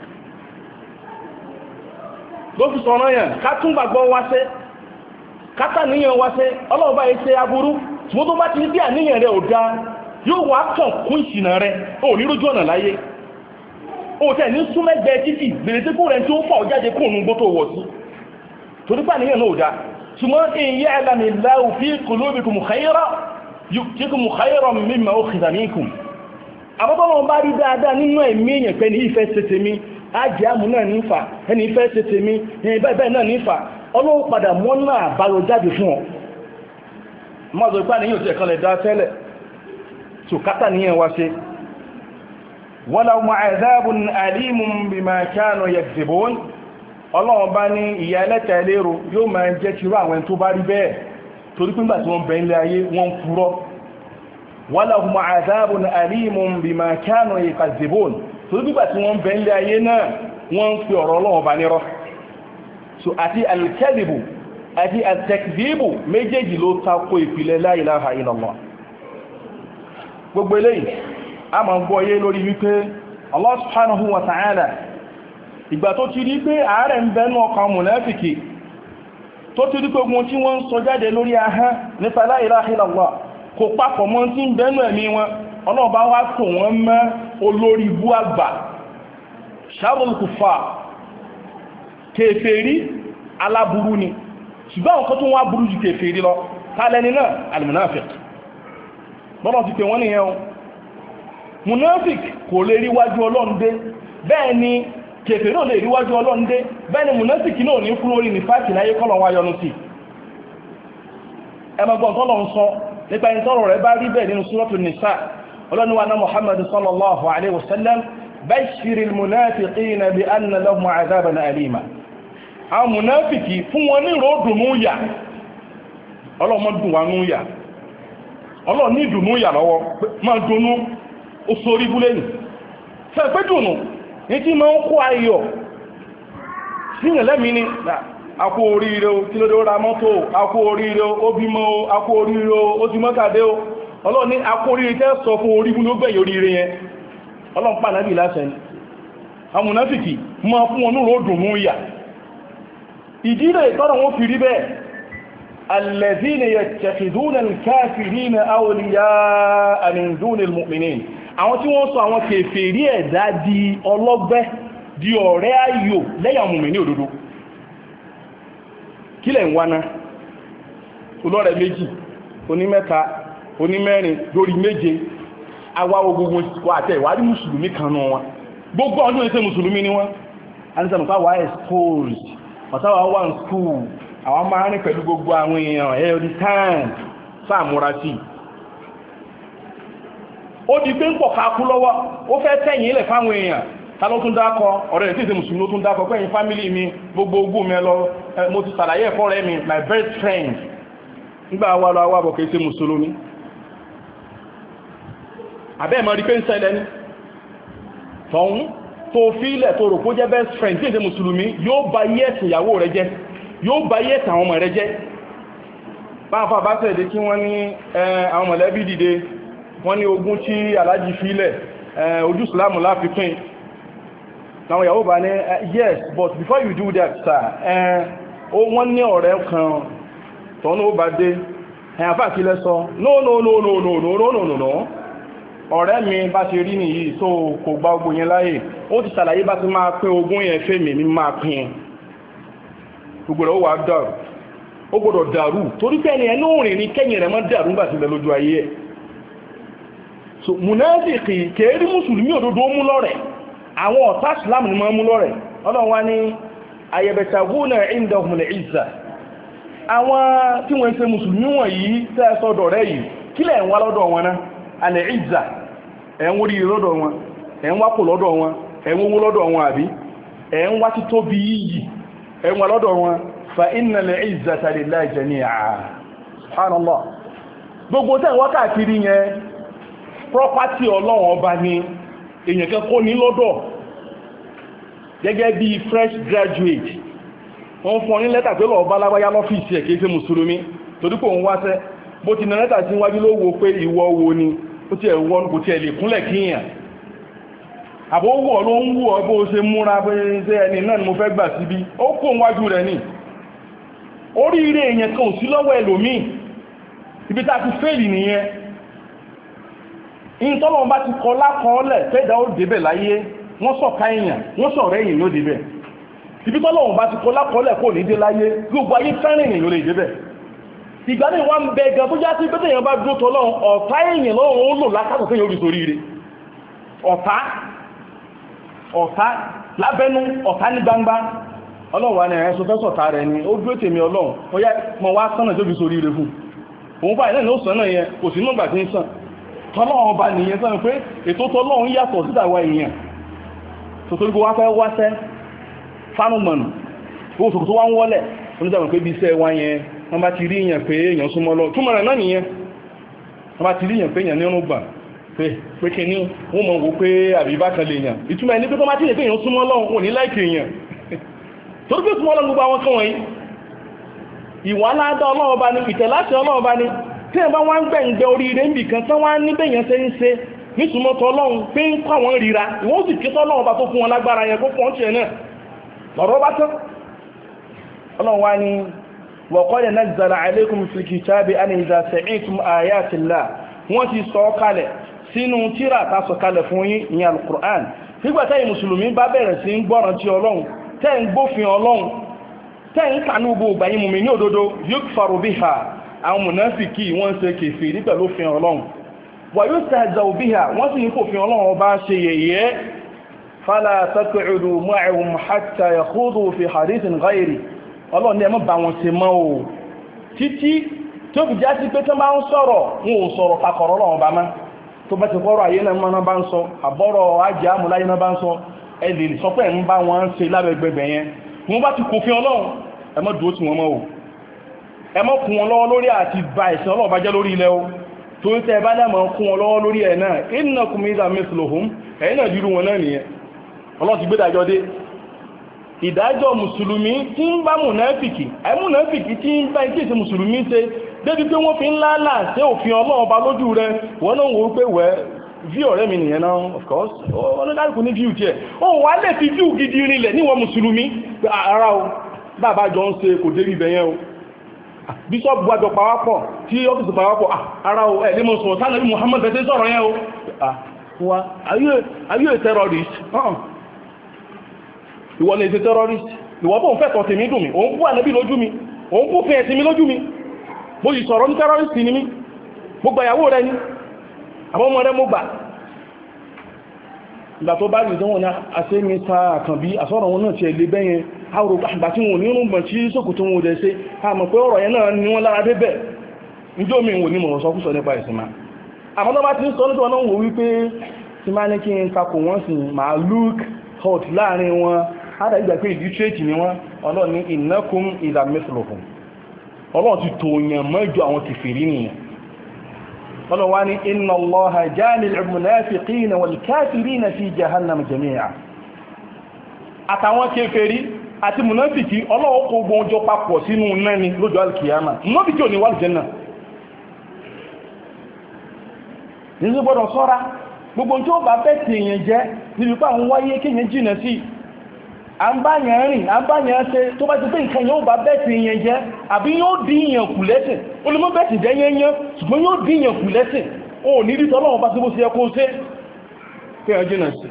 ló fi sọ̀rọ̀ yẹn ká tún gbàgbọ́ wá sí kátà níyàn wá sí ọlọ́run bá yẹ ṣe aburú ṣùgbọ́n tó bá ti ní bí àníyàn rẹ̀ ò dáa yóò wá kàn kún ìṣìnà rẹ̀ ó ní rójú ọ̀nà láyé ó tẹ́ ní súnmẹ́gbẹ́ títì bèèrè tí kó rẹ̀ tí ó fà ọ jáde kó nùgbó tó wọ̀ sí torí pà níyàn náà ò dáa ṣùgbọ́n in ya'lamillahu fi qulubikum khayran yu'tikum khayran mimma ukhidha minkum àbọ́bọ́n bá rí dáadáa nínú ẹ̀mí èèyàn pẹ́ ní ìfẹ́ ṣe tèmi ájẹ́ àmú náà nífà ẹni ìfẹ́ ṣe tèmi ẹni bẹ́ẹ̀ náà nífà ọlọ́wọ́ padà mọ́ náà báyọ jáde fún ọ mọ́sọ̀ ipá ní yóò tí ẹ̀kan lè dá tẹ́lẹ̀ tó kátà ní ẹwà ṣe walahum adhabun alimun bima kanu yakzibun ọlọ́wọ́ bá ní ìyà ẹlẹ́ta ẹlẹ́rọ yóò máa jẹ́ kíró àwọn tó bá rí bẹ́ẹ̀ torí pínpà tí wọ́n bẹ̀ ilé ayé wọ́n fúrọ́ walahum adhabun alimun bima kanu yakzibun tó nígbà tí wọ́n bẹ̀ nílé ayé náà wọ́n ń fi ọ̀rọ̀ Ọlọ́run bá nírọ́ so àti al-kadhibu àti al-takdhibu méjèèjì ló tako ìpìlẹ̀ la ilaha illallah gbogbo eléyìí a máa gbọ́ yé lórí wípé Allah subhanahu wa ta'ala ìgbà tó ti rí pé ààrẹ ń bẹnu ọkàn mùnáfìkì tó ti rí pé ogun tí wọ́n ń sọ jáde lórí ahán nípa la ilaha illallah kò papọ̀ mọ́ tí ń bẹnu ẹ̀mí wọn ọlọ́ọ̀bá wá tò wọ́n mọ́ olórí ibú àgbà sharrul kuffar kèfèrí aláburú ni ṣùgbọ́n àwọn kan tó wá burú jù kèfèrí lọ tálẹ́ni náà al-munafiq bọ́lọ̀ ti pè wọ́n nìyẹn o munafik kò lè rí wájú Ọlọ́run dé bẹ́ẹ̀ ni kèfèrí náà lè rí wájú Ọlọ́run dé bẹ́ẹ̀ ni munafik náà ní kúrò orí ní fàtí láyé kọ́lọ̀ wá yọnu sí ẹmọgbọ́n tọ́lọ̀ ń sọ nípa ẹni tọ́rọ̀ rẹ̀ bá rí bẹ́ẹ̀ nínú Suratul Nisa Ọlọ́run wa náà Muhammad sallallahu alaihi wasallam bashiril munafiqina bi anna lahum adhaban alima àwọn munafiki fún wọn ní ròdùnú yà ọlọ́mọdún wa nú yà ọlọ́run ní ìdùnnú yà lọ́wọ́ máa dùnnú ó sórí búlẹ́nì fẹ́ pé dùnnú ní tí máa ń kó ayọ̀ síyàn lẹ́mí ní akó oríire o kí ló dé ó ra mọ́tò akó oríire o ó bímọ o akó oríire o ó ti mọ́kàdé o ọlọ́run ní akó oríire tẹ́ sọ fún orí búlẹ́ ó gbẹ̀yìn oríire yẹn ọlọ́run pa nábì láṣẹ ni àwọn mùnáfìkì máa fún wọn ní ròdùnú yà ìdí rẹ̀ tọ́rọ wọn fi rí bẹ́ẹ̀ الذين يتخذون الكافرين أولياء من دون المؤمنين àwọn tí wọ́n sọ àwọn kèfèrí ẹ̀dá di ọlọ́gbẹ́ di ọ̀rẹ́ ayò lẹ́yìn mùmínì òdodo kílẹ̀ ń wáná olóòrẹ̀ méjì onímẹ́ta onímẹ́rin lórí méje awáwọ̀ gbogbo àtẹ ìwádìí mùsùlùmí kan náà wọn gbogbo ọdún ẹsẹ̀ mùsùlùmí ni wọ́n a ní sẹ́mùká wà exposed ọ̀táwà wà ní school àwọn máa ní pẹ̀lú gbogbo àwọn èèyàn every time sáàmúra sí ó di pé ń pọ̀ káàkú lọ́wọ́ ó fẹ́ tẹ̀yìn ilẹ̀ fáwọn èèyàn ta ló tún dákọ ọ̀rẹ́ rẹ̀ tí ìṣẹ́ mùsùlùmí ló tún dákọ pẹ́yìn fámílì mi gbogbo ogún mi lọ mo ti sàlàyé ẹ̀fọ́ rẹ̀ mi my best friend nígbà wà lọ àwọ̀ kìí ṣe mùsùlùmí àbẹ́ mọ́ rí pé ń ṣẹlẹ̀ ní tọ́hún tó fílẹ̀ tó rò kó jẹ́ best friend tí ìṣẹ́ mùsùlùmí yóò bá yẹ́sì ìyàwó rẹ̀ jẹ́ yóò bá yẹ́ tàwọn ọmọ rẹ̀ jẹ́ báfà bá tẹ̀lé kí wọ́n ní àwọn mọ̀lẹ́bí dìde wọ́n ní ogún tí alájì fílẹ̀ ojú ìsìlámù láfikún láwọn ìyàwó bá ní yes but before you do that sir wọ́n ní ọ̀rẹ́ kan tọ́nú ó bá dé àfà kílẹ̀ sọ no ọ̀rẹ́ mi bá ti rí nìyí so kò gba ogún yẹn láyè ó ti ṣàlàyé bá ti máa pín ogún yẹn fèmí ní máa pín gbogbo rẹ̀ ó wà dàrú ó gbọ́dọ̀ dàrú torí pé ẹni ẹni òrìn ní kẹ́yìn rẹ̀ mọ́ dàrú nígbà tí lẹ lójú ayé ẹ̀ so munafiki kèérí mùsùlùmí òdodo mú lọ́rẹ̀ àwọn ọ̀tá islam ni máa mú lọ́rẹ̀ ọlọ́run wá ní ayabtaguna indahumul izza àwọn tí wọ́n ṣe mùsùlùmí wọ̀nyí tẹ́ sọ́dọ̀ rẹ̀ yìí kí lẹ̀ ń wá lọ́dọ̀ wọn náà alẹ́ izza ẹ̀ ń wórí lọ́dọ̀ wọn ẹ̀ ń wápò lọ́dọ̀ wọn ẹ̀ ń wówó lọ́dọ̀ wọn àbí ẹ̀ ń wá títóbi yìí ẹ̀wọ̀n lọ́dọ̀ wọn fa innal izzata lillahi jami'a subhanallah gbogbo tẹ́ wọ́n káàkiri yẹn property ọlọ́run ọba ni èyàn kan kó ní lọ́dọ̀ gẹ́gẹ́ bí fresh graduate wọ́n fún ọ ní lẹ́tà pé lọ́ọ̀bá lágbáyá lọ́fíìsì ẹ̀ kìí ṣe mùsùlùmí torí kò ń wáṣẹ́ bó ti nà lẹ́tà sí wájú ló wo pé ìwọ wo ni ó ti ẹ̀wọ́n kò ti ẹ̀ lè kúnlẹ̀ kíyàn àbówọ̀ ló ń wù ọ bó ṣe múra pé ṣe ẹni náà ni mo fẹ́ gbà síbí ó kó wájú rẹ̀ ní oríire èèyàn kan ò sí lọ́wọ́ ẹlòmíì ibi tá ti fèèlì nìyẹn in tọ́lọ́wọ́n bá ti kọ lákọọ́lẹ̀ fẹ́dà ó débẹ̀ láyé wọ́n sọ̀ká èèyàn wọ́n sọ̀rọ̀ èèyàn ló débẹ̀ ibi tọ́lọ́wọ́n bá ti kọ lákọọ́lẹ̀ kò ní dé láyé gbogbo ayé fẹ́ràn èèyàn ló lè débẹ̀ ìgbà ní wọ́n ń bẹ gan tó já sí pé téèyàn bá dúró tọ́lọ́run ọ̀tá èèyàn lọ́rùn ó lò lákàtọ̀ téèyàn orí sórí rẹ̀ ọ̀tá lábẹ́nú ọ̀tá ní gbangba ọlọ́run wà ní ẹ̀ẹ́sọ fẹ́ sọ̀tá rẹ̀ ni ó dúró tèmi ọlọ́run ó yá mọ̀ wá sánà tó fi sórí rẹ̀ fún òun báyìí náà ní ó sánà yẹn kò sí mọ́gbà tí ń sàn tọ́lọ́run bá nìyẹn sánà pé ètò tọ́lọ́run yàtọ̀ sídàwà èèyàn tó torí wá fẹ́ wáṣẹ́ fánùmọ̀nù ó sọ tó wá ń wọ́lẹ̀ oníjàmọ̀ pé bí iṣẹ́ wá yẹn wọ́n bá ti rí èèyàn pé èèyàn súnmọ́ lọ túmọ̀ rẹ̀ náà nìyẹn wọ́n bá ti rí yàn pé yàn ní rúgbọ̀n pé kí ní wọ́n mọ̀ wò pé àbíbá kan lè yàn ìtumọ̀ ẹni pé tó bá ti yẹ pé yàn súnmọ́ Ọlọ́run ò ní láìkì èèyàn torí pé súnmọ́ Ọlọ́run gbogbo àwọn kan wọ̀nyí ìwà aládá Ọlọ́run bá ní ìtẹ̀láṣẹ Ọlọ́run bá ní tí ẹ bá wá ń gbẹ̀ǹgbẹ̀ oríire níbì kan tán wá ní bẹ́yàn ṣe ń ṣe nítumọ̀tọ̀ Ọlọ́run pé ń kọ́ àwọn ríra ìwọ́n sì kí sọ́lọ́run bá tó fún wọn lágbára yẹn kó fún ọ́n tiẹ̀ náà lọ́rọ̀ bá tán Ọlọ́run wá ní وقد نزل عليكم في الكتاب أن إذا سمعتم آيات الله wọ́n ti sọ kalẹ̀ sínú tírà tá sọ kalẹ̀ fún yín ní al-Qur'an nígbà tẹ́yin mùsùlùmí bá bẹ̀rẹ̀ sí ń gbọ́ràn tí Ọlọ́run tẹ́ ń gbófin Ọlọ́run tẹ́ ń kànú gbogbo yín mùmí ní òdodo yukfaru biha àwọn mùnáfìkì wọ́n ṣe kèfèrí pẹ̀lú òfin Ọlọ́run wa yustahza'u biha wọ́n sì ń fòfin Ọlọ́run ọba ṣe yẹ̀yẹ́ fala taq'udu ma'ahum hatta yakhudu fi hadithin ghayri Ọlọ́run ní ẹ má bá wọn ṣe mọ́ o títí tó fi já sí pé tó bá ń sọ̀rọ̀ wọn ò sọ̀rọ̀ takọ̀rọ̀ Ọlọ́run bá má tó bá ti kọ́rọ̀ ayé náà mọ́ná bá ń sọ àbọ́rọ̀ ajé àmúláyé náà bá ń sọ ẹ lè sọ pé ń bá wọn ṣe lábẹ́gbẹ̀gbẹ̀ yẹn wọn bá ti kòfin Ọlọ́run ẹ má dúró tí wọn mọ́ o ẹ má kún wọn lọ́wọ́ lórí àti ba ìsìn Ọlọ́run bá jẹ́ lórí ilẹ̀ o tó ń tẹ́ bá dẹ́mọ̀ kún wọn lọ́wọ́ lórí ẹ̀ náà innakum idha mithluhum ẹ̀yìn náà dúró wọn náà nìyẹn Ọlọ́run ti gbé dájọ́ dé ìdájọ́ mùsùlùmí tí ń bá mùnáfìkì àìmùnáfìkì tí ń bá ìkéèsì mùsùlùmí ṣe débi pé wọ́n fi ń lálà sí òfin Ọlọ́run bá lójú rẹ wọ́n náà wò pé wẹ́ view ọ̀rẹ́ mi nìyẹn náà of course oníkàlùkù ní view tí ẹ̀ ohun wà lè fi view gidi rinlẹ̀ níwọ̀n mùsùlùmí pé ara o bàbá jọ ń ṣe kò débi ibẹ̀yẹn o bíṣọ́ọ̀bù àjọ pàwápọ̀ tí ọ́fíìsì pàwápọ̀ ara o ẹ̀ ní mo sọ̀rọ̀ sánàbí Muhammad bẹ̀tẹ̀ sọ̀rọ̀ yẹn o wa are you a terrorist ìwọ ní ìṣẹ́ terrorist ìwọ bó ń fẹ́ tọ́ tèmi dùn mi òun bú ànábì lójú mi òun bú fẹ́ ẹ̀sìn mi lójú mi bó yìí sọ̀rọ̀ ní terrorist ni mí mo gba ìyàwó rẹ ní àwọn ọmọ rẹ mo gbà ìgbà tó bá rí ìdánwò ní àṣẹ mi ta àkànbí àsọ̀rọ̀ wọn náà ti ẹ̀lẹ́ bẹ́yẹn àrò àgbà tí wọn ò ní rúgbọ̀n tí sókòtò wọn ò dẹ̀ ṣe àmọ̀ pé ọ̀rọ̀ yẹn náà ni wọ́n lára débẹ̀ níjọ́ mi wò ní mọ̀ sọkúsọ nípa ìsìn ma àmọ́ tó bá ti ń sọ nítorí wọn wò wípé tí máa ní kí n takò wọ́n sì máa look hot láàrin wọn hádà ìgbà pé ìdítrẹ́tì ni wọ́n Ọlọ́run ní innakum idha mithluhum Ọlọ́run ti tó yàn mọ́jọ àwọn kèfèrí nìyàn Ọlọ́run wá ní inna Allaha jami'ul munafiqina wal kafirina fi jahannam jami'a àtàwọn kèfèrí àti mùnáfìkì Ọlọ́run kó gbogbo ọjọ́ papọ̀ sínú náà ni lọ́jọ́ alkiyama mùnáfìkì ò ní wà Jánnà ní gbọ́dọ̀ ṣọ́ra gbogbo tí ó bá bẹ́ ti èèyàn jẹ́ níbi pé àwọn wáyé kéèyàn jìnà sí à ń bá yàn rìn à ń bá yàn ṣe tó bá ti pé nǹkan yóò bá bẹ́ ti èèyàn jẹ́ àbí yóò dín èèyàn kù lẹ́sìn ó lè mọ́ bẹ́ ti jẹ́ yẹnyẹn ṣùgbọ́n yóò dín èèyàn kù lẹ́sìn ó ní rí tọ́lọ́wọ́n bá sí bó ṣe yẹ kó ṣe kéèyàn jìnà sí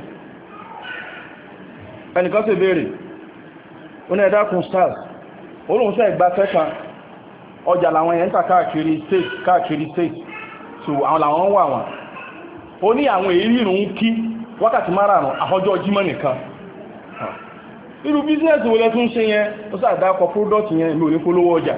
ẹnìkan sì béèrè ó ní ẹ̀dákun stars olóhùn sẹ́ ìgbà fẹ́kan ọjà làwọn yẹn ń tà káàkiri state so àwọn làwọn wà wọn ó ní àwọn èyí ìrùn kí wákàtí márùn-ún àfọjọ́ jímọ̀ nìkan irú bísínẹ̀sì wo lẹ tún ṣe yẹn ó sàdákọ̀ pródọ́tì yẹn lórí polówó ọjà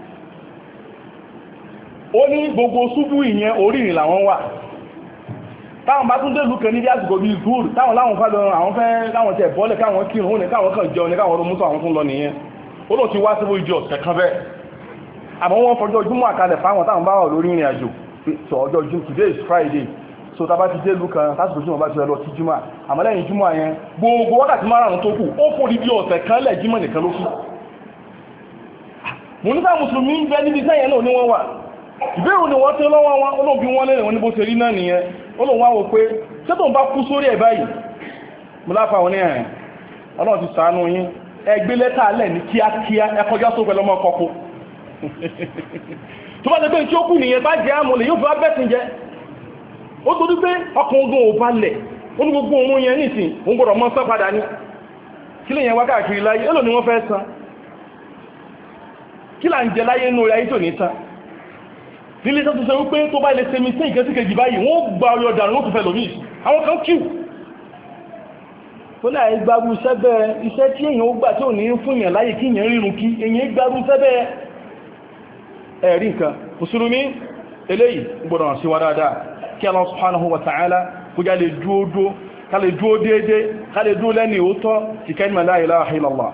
ó ní gbogbo ṣubú ìyẹn orí ìrìn làwọn wà táwọn bá tún délùú kan ní bí àsìkò bí ìgbúrù táwọn láwọn fẹ́ lọ àwọn fẹ́ láwọn tẹ̀ bọ́lẹ̀ káwọn kírun ó ní káwọn kan jẹun ní káwọn ọdún mọ́tò àwọn tún lọ nìyẹn ó lọ ti wá síbò ìjọ ọ̀sẹ̀ kan bẹ́ẹ̀ àmọ́ wọ́n fọjọ́ júmọ̀ àkalẹ̀ fáwọn táwọn bá wà lórí ìrìn àjò so ọjọ́ jùm today is Friday so tá bá ti dé lùkan lásìkò jùmọ̀ bá ti lọ sí jùmọ̀ àmọ́ lẹ́yìn jùmọ̀ yẹn gbogbo wákàtí márùn-ún tó kù ó fòdí bí ọ̀sẹ̀ kan lẹ̀ jímọ̀ nìkan ló kù mo ní sáà mùsùlùmí ń bẹ níbi sẹ́yìn náà ní wọ́n wà ìbéèrè ni wọ́n tí lọ́wọ́ wọn olóòbí wọn lẹ́rìn wọn ní bó ṣe rí náà nìyẹn olóòwò wọ́n wò pé ṣé tó ń bá kú sórí ẹ̀ báyìí mo láfa wọn ní ẹ̀rìn ọlọ́run ti ṣàánú yín ẹgbẹ́ lẹ́tà alẹ́ ní kíákíá ẹkọjá só pẹ̀lú ọmọ kọkọ tó bá ṣe pé tí ó kù nìyẹn bá jẹ́ àmúlẹ̀ yóò fi wá bẹ́sìn jẹ́ ó torí pé ọkàn ogun ò balẹ̀ ó ní gbogbo òun yẹn nìsín òun gbọ́dọ̀ mọ́ sán padà ní kí lè yẹn wá káàkiri láyé èlò ni wọ́n fẹ́ san kí là ń jẹ láyé inú ayé tó ní tán nílé tó sọ wípé tó bá ilé sẹmi sí ìkẹsíkẹjì báyìí wọ́n gba ọyọ dànù ló tó fẹ́ lómi àwọn kan kíù tó láì gbárù sẹ́bẹ̀ iṣẹ́ tí èyàn ó gbà tí ò ní fún èyàn láyé kí èyàn rírun kí èyàn gbárù sẹ́bẹ̀ ẹ̀rí nǹkan mùsùlùmí eléyìí gbọ́dọ̀ sí wa dáadáa kí Allah subhanahu wa ta'ala kó já lè dúó déédé ká lè dúó lẹ́ni òótọ́ ti kalima la ilaha illallah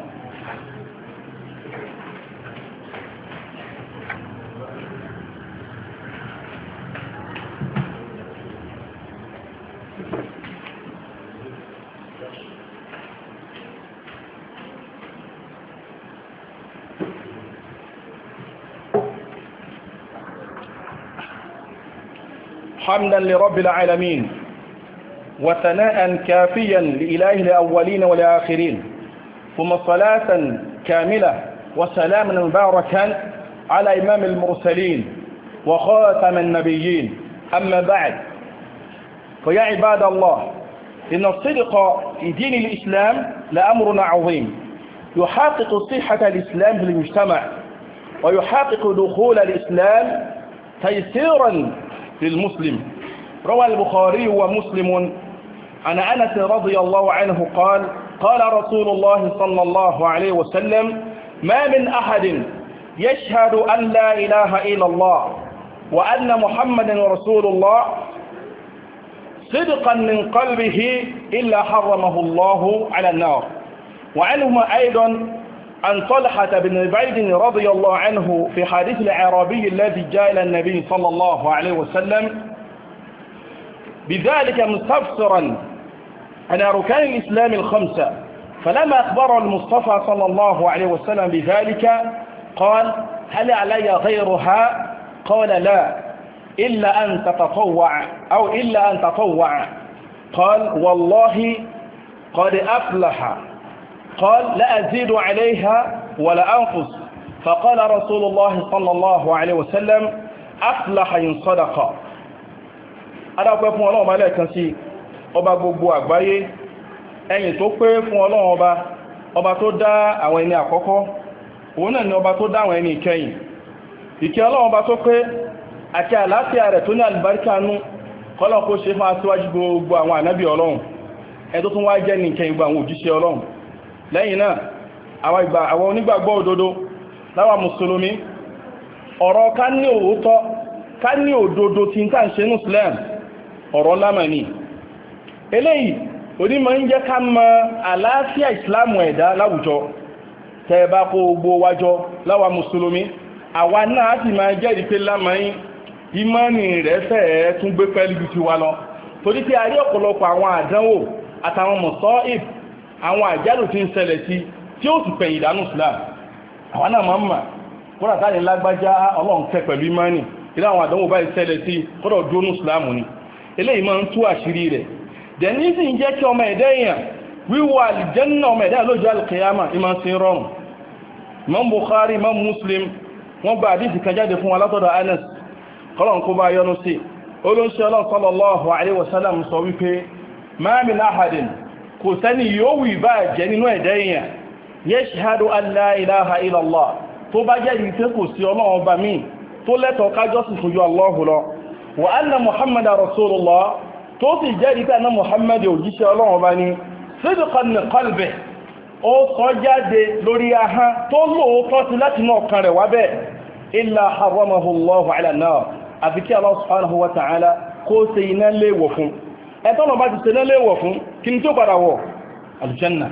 حمدا لرب العالمين وثناء كافيا لإله الأولين والآخرين، ثم صلاة كاملة وسلاما مباركا على إمام المرسلين وخاتم النبيين. أما بعد، فيا عباد الله، إن الصدق في دين الإسلام لأمر عظيم يحقق صحة الإسلام في المجتمع، ويحقق دخول الإسلام تيسيرا للمسلم. روى البخاري ومسلم عن أنس رضي الله عنه قال: قال رسول الله صلى الله عليه وسلم: ما من أحد يشهد أن لا إله إلا الله وأن محمدا رسول الله صدقا من قلبه إلا حرمه الله على النار. وعنهما أيضا عن طلحة بن عبيد رضي الله عنه في حديث الأعرابي الذي جاء إلى النبي صلى الله عليه وسلم بذلك مستفسرا عن أركان الإسلام الخمسة، فلما أخبر المصطفى صلى الله عليه وسلم بذلك قال: هل علي غيرها؟ قال: لا، إلا أن تتطوع أو إلا أن تطوع. قال: والله قد أفلح. قال: لا أزيد عليها ولا أنقص. فقال رسول الله صلى الله عليه وسلم: أفلح إن صدق. adápẹ́ fún Ọlọ́run bá lẹ́ẹ̀kan sí ọba gbogbo àgbáyé, ẹ̀yìn tó pé fún Ọlọ́run ọba tó dá àwọn ẹni àkọ́kọ́, òun náà ni ọba tó dá àwọn ẹni ìkẹyìn. Ìkẹ́ Ọlọ́run bá tó pé àti àlàáfíà rẹ̀ tó ní àlùbáríkà nú kọ́lọ̀ kó ṣe fún aṣíwájú gbogbo àwọn ànábì Ọlọ́run, ẹ tó tún wá jẹ́ ní ìkẹyìn gbogbo àwọn òjíṣẹ́ Ọlọ́run. Lẹ́yìn náà àwọn onígbàgbọ́ òdodo láwa mùsùlùmí, ọ̀rọ̀ ká ní òótọ́ ká ní òdodo tí ń tàn ṣe ní Islam ọ̀rọ̀ lámà ní. Eléyìí onímọ̀ ń jẹ́ ká mọ àlàáfíà ìsìláàmù ẹ̀dá láwùjọ. Tẹ́ bá kó gbogbo wájọ láwa mùsùlùmí, àwa náà sì máa jẹ́rìí pé lámàáyín ìmánì rẹ̀ fẹ́ tún gbé pẹ́lú bí ti wá lọ. Torí pé a rí ọ̀pọ̀lọpọ̀ àwọn àdánwò àtàwọn mọ̀sọ́ìb, àwọn àjálù tí ń ṣẹlẹ̀ sí tí ó sì pẹ̀yìn ìdánù Islam. Àwọn náà máa ń mà kọ́nà táyé lágbájá Ọlọ́run kẹ́ pẹ̀lú ìmánì, ilé àwọn àdánwò báyìí ṣẹlẹ̀ sí kọ́dọ̀ dúnú Islam ni. Eléyìí máa ń tú àṣírí rẹ̀. Dẹ̀ní sì ń jẹ́ kí ọmọ ẹ̀dá èèyàn wíwọ àlìjẹ́nà ọmọ ẹ̀dá lójú alìkìyàmà ìmá sí rọrùn. Imam Bukhari, Imam Muslim wọ́n gba àdíjì kan jáde fún alátọ́dọ̀ Anas kọ́lọ̀n kó bá yọnu sí. Olóńṣẹ́ Ọlọ́run sallallahu alaihi wasallam sọ wípé ma min ahadin, kò sẹ́ni yóò wì bá jẹ́ nínú ẹ̀dá èèyàn yashhadu an la ilaha illallah, tó bá jẹ́ ìpé kò sí Ọlọ́run ọba míì tó lẹ́tọ̀ọ́ kájọ́sìn fún ju Allahu lọ, wa anna Muhammadan rasulullah, tó sì jẹ́ ìpé anna Muhammad òjíṣẹ́ Ọlọ́run ọba ní sidqan min qalbihi, ó sọ jáde lórí ahán tó lóòótọ́ sí láti náà kan rẹ̀ wá bẹ́ẹ̀, illa haramahu Allahu ala an-nar, àfi kí Allah subhanahu wa ta'ala kó ṣe iná léèwọ̀ fún. ẹ̀tọ́nà bá ti ṣe iná léèwọ̀ fún kí ni tó padà wọ̀? aljanna.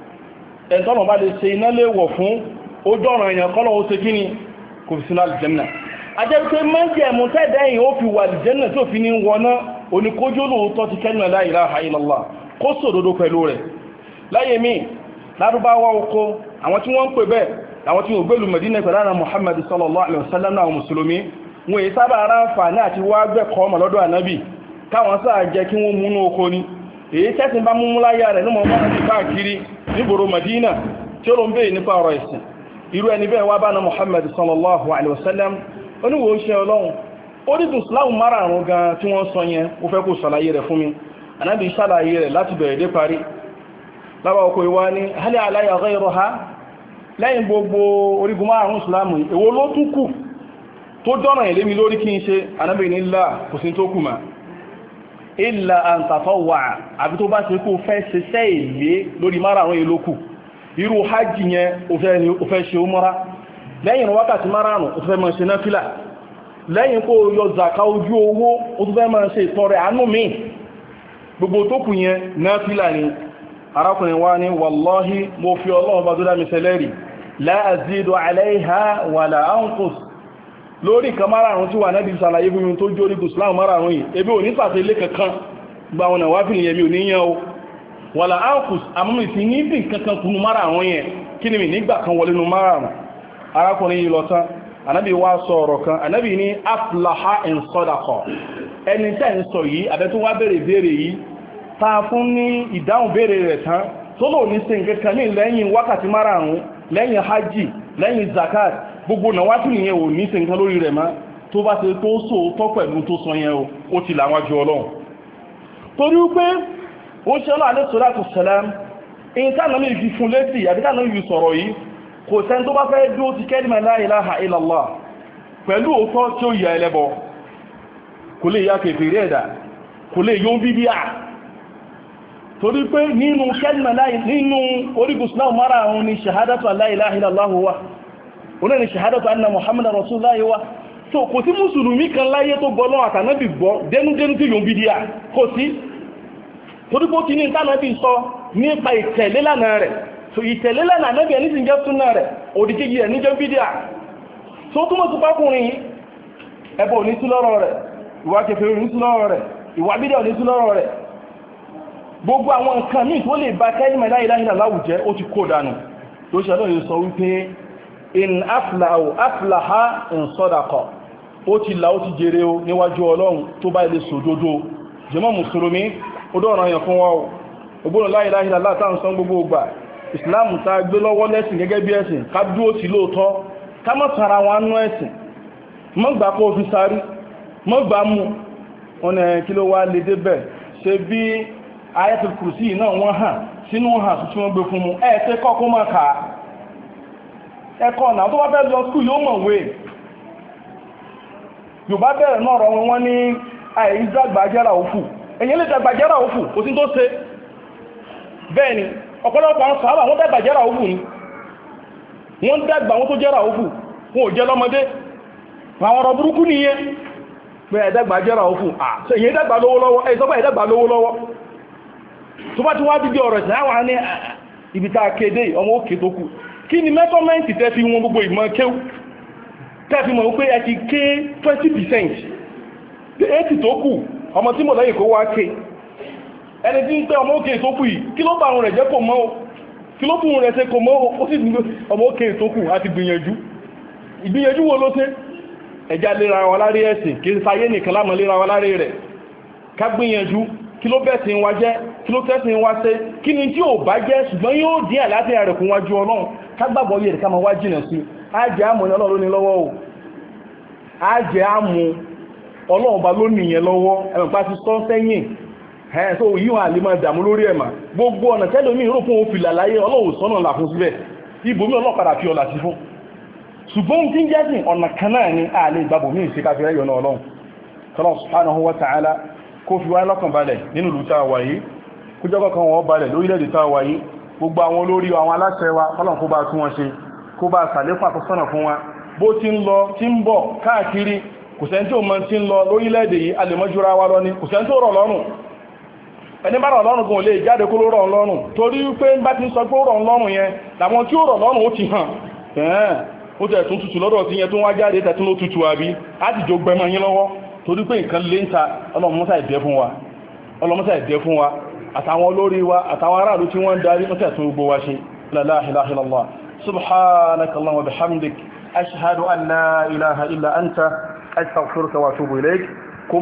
ẹ̀tọ́nà bá ti ṣe iná léèwọ̀ fún ó dọ̀rọ̀ èèyàn kọ́lọ̀ ó ṣe kí ni kò fi sínú aljanna. a jẹ́ pé mẹ́jẹ̀mú tẹ́dẹ̀yìn ó fi wà aljanna tó fi ní wọná oníkójú lóòótọ́ ti kẹ́nu la ilaha illallah, kó sòdodo pẹ̀lú rẹ̀. láyé mi lárúbáwá oko àwọn tí wọ́n ń pè bẹ́ẹ̀ àwọn tí wọ́n gbèlú Medina pẹ̀lára Muhammad sallallahu alaihi wasallam náà mùsùlùmí, wọ́n èyí sábà ara ń fà ní àti wá gbẹ̀kọ́ ọmọ lọ́dọ̀ ànábì káwọn sáà jẹ́ kí wọ́n múnú oko ní èyí tẹ́sìn bá múmú láyá rẹ̀ ní mọ̀ mọ́nà káàkiri nígboro Medina tí ó ló ń bèèrè nípa ọ̀rọ̀ ìsìn. irú ẹni bẹ́ẹ̀ wá bá na Muhammad sallallahu alaihi wasallam oníwò ń ṣe Ọlọ́run ó dìdù Islam márààrún gan tí wọ́n sọ yẹn ó fẹ́ kó ṣàlàyé rẹ̀ fún mi. ànábì ṣàlàyé rẹ̀ láti bẹ̀rẹ̀ dé parí. lábàá oko ìwá ní hal alayya ghayruha, lẹ́yìn gbogbo orígun márùn-ún Islamu èwo ló tún kù tó dọ́nà ìlémi lórí kí n ṣe? ànábì ní illa, kò sí tó kù ma illa an tatawwa, àbí tó bá ṣe kó fẹ́ ṣiṣẹ́ ìlé lórí márùn-ún ìlókù. irú hajj yẹn ó fẹ́ ṣe umra, lẹ́yìn wákàtí márùn-ún ó fẹ́ máa ṣe náfílà, lẹ́yìn kó yọ zaka ojú owó ó tún fẹ́ máa ṣe ìtọrẹ àánú mi, gbogbo tó kù yẹn náfílà ni. arákùnrin wá ní wallahi mo fi Ọlọ́run bá tó dá mi sẹlẹ́rì la azidu alayha wala anqus, lórí kan márààrún tí wà náàbí sàlàyé fún mi tó jórí Islam márààrún yìí ebi ò ní pàtẹ ilé kankan gba wọn wá fi nìyẹn mi ò ní yẹn o wala anqus, àmúmi ti ní bí kankan kunu márààrún yẹn kí ni mi nígbà kan wọlé nu márààrún. arákùnrin yìí lọ tán anábì wá sọ ọ̀rọ̀ kan, anábì ní aflaha in sadaqa, ẹni tẹ́ ń sọ yìí àbẹ́ tó wá béèrè béèrè yìí ta fún ní ìdáhùn béèrè rẹ̀ tán tó lò ní ṣe nǹkan kan ní lẹ́yìn wákàtí márààrún lẹ́yìn hajj lẹ́yìn zakat gbogbo náà wá tún nìyẹn ò ní ṣe nǹkan lórí rẹ̀ mọ́ tó bá ṣe tó sóòótọ́ pẹ̀lú tó sọ yẹn ó ti làwọn jù ọlọ́run torí pé ó ṣe ọlọ́ alẹ́ sọ́lá tó sẹ́lẹ̀m ìtànà mi fi fún létí àbítànà mi sọ̀rọ̀ yìí kò sẹ́ni tó bá fẹ́ dúó ti kẹ́lìmà la ilaha illallah pẹ̀lú òótọ́ tí ó yà ẹlẹ́bọ kò lè yá kèfèrè ẹ̀dà kò lè yóò bíbí à torí pé nínú kẹ́lìmà nínú orígun islam mara àwọn ni shahadatu la ilaha illallah wa oní ni shahadatu anna muhammadan rasulullah wa so kò sí mùsùlùmí kan láyé tó gbọ́ lọ́wọ́ àtànábì gbọ́ dẹnudẹnu tí yóò bíbí à kò sí torí pé ó ti ní ìtànábì sọ nípa ìtẹ̀lélànà rẹ̀ so ìtẹ̀lélànà ànábì ẹni tí ń jẹ́ súnà rẹ̀ òdìkejì rẹ̀ níjẹ́ bídíà so túnmọ̀ sí pákùnrin ẹbọ ní sí lọ́rọ̀ rẹ̀ ìwà kẹfẹ̀ẹ́ ní sí lọ́rọ̀ rẹ̀ ìwà bídíà ní sí lọ́rọ̀ rẹ̀ gbogbo àwọn nǹkan míì tó lè bá kẹ́yìnmẹ̀ la ilaha illallah láwùjẹ́ ó ti kó dànù tó ṣẹlẹ̀ yìí sọ wípé in aflaha in sadaqa ó ti là ó ti jèrè o níwájú ọlọ́run tó bá ilé sòdodo jàmá mùsùlùmí ó dọ̀rọ̀ yẹn fún wa o ògbónà la ilaha illallah táwọn sọ gbogbo ògbà ìsìláàmù ta gbé lọ́wọ́ lẹ́sìn gẹ́gẹ́ bí ẹ̀sìn ká dúró sí lóòótọ́ ká mọ́ tara wọn nú ẹ̀sìn mọ́gbà kó fi sárí mọ́gbà mú wọn ni kí ló wá lè débẹ̀ ṣe bí ayatul kursi náà wọ́n hàn sínú hàn tí wọ́n gbé fún mú ẹ̀ẹ́sẹ́ kọ́kọ́ máa kà á ẹ̀kọ́ náà tó bá fẹ́ lọ skúl yóò mọ̀ wé Yorùbá bẹ̀rẹ̀ náà rọ wọn ní àìdàgbàjẹ́ra òfù èyí lè dàgbàjẹ́ra òfù kò sí tó ṣe bẹ́ẹ̀ ni ọ̀pọ̀lọpọ̀ àwọn sàábà wọ́n dàgbà jẹ́ra òfù ní wọ́n dàgbà wọ́n tó jẹ́ra òfù wọn ò jẹ́ lọ́mọdé àwọn ọ̀rọ̀ burúkú nìyẹn pé ẹ̀dàgbà jẹ́ra òfù èyí dàgbà lówó lọ́wọ́ ẹ̀sọ́gbà ẹ̀dàgbà lówó lọ́wọ́ tó bá ti wá dídí ọ̀rọ̀ ìsìn àwọn ní ibi tá a kéde ọmọ òkè tó kù kí ni mẹ́tọ́mẹ́ntì tẹ́ fi wọn gbogbo ìmọ̀ kéwú tẹ́ fi mọ̀ pé ẹ ti ké 20% 80 tó kù ọmọ tí mọ̀ lẹ́yìn kó wá ké ẹni tí ń pẹ́ ọmọ òkè tó kù yìí kí ló bá àwọn rẹ̀ jẹ́ kò mọ́ o kí ló fún rẹ̀ ṣe kò mọ́ o ó sì ní ọmọ òkè tó kù àti ìgbìyànjú wo ló ṣe ẹjá lera wa lárí ẹ̀sìn kí sáyé nìkan lámọ̀ lera wa lárí rẹ̀ ká gbìyànjú kí ló bẹ́sìn wa jẹ́ kí ló tẹ́sìn wa ṣe kí ni tí ò bá jẹ́ ṣùgbọ́n yóò dín àlàáfíà rẹ̀ kún wájú ọlọ́run ká gbàgbọ́ yẹ̀ ká máa wá jìnà sí ájẹ́ àmọ́ ní ọlọ́run ní lọ́wọ́ o ájẹ́ àmọ́ ọlọ́run bá ló nìyẹn lọ́wọ́ ẹ̀mọ̀pá ti sọ sẹ́yìn ẹ̀ tó yíwọ̀n àlè máa dàmú lórí ẹ̀mà gbogbo ọ̀nà tẹ́lómi rò fún òfìlà láyé ọlọ́run sọ́nà là fún síbẹ̀ ibòmí ọlọ́kadà fi ọ̀là sí fún ṣùgbọ́n tí ń jẹ́sìn ọ̀nà kan náà ni àlè ìgbàbòmí ìṣẹ́káfẹ́ ẹ̀yọ̀ náà ọlọ́run tọ́lọ́ subhanahu wa ta'ala kó fi wáyé lọ́kàn balẹ̀ nínú ìlú tá a wà yìí kó jẹ́ kọ́kàn wọ́n balẹ̀ lórílẹ̀-èdè tá a wà yìí gbogbo àwọn olórí àwọn aláṣẹ wa Ọlọ́run kó bá tún wọn ṣe kó bá ṣàlékún àtọ́sọ́nà fún wa bó ti ń lọ tí ń bọ̀ káàkiri kò sẹ́ni tí ó mọ tí ń lọ lórílẹ̀-èdè yìí a lè mọ́júra wa lọ ní kò sẹ́ni tó rọ̀ lọ́rùn ẹni bá rọ̀ lọ́rùn gan lè jáde kó ló rọ̀ lọ́rùn torí pé bá ti sọ pé ó rọ̀ lọ́rùn yẹn làwọn tí ó rọ̀ lọ́rùn ó ti hàn ó tẹ̀ tún tutù lọ́dọ̀ tí yẹn tó wá jáde tẹ̀ tún ló tutù àbí á ti jò gbẹmọ yín lọ́wọ́ torí pé nǹkan lé ń ta ọlọ́mọ́sá ìdẹ́ fún wa àtàwọn olórí wa àtàwọn aráàlú tí wọ́n ń darí ó tẹ̀tún gbogbo wa ṣe la ilaha illallah subhanaka allahumma wa bihamdik ashhadu an la ilaha illa anta astaghfiruka wa atubu ilayk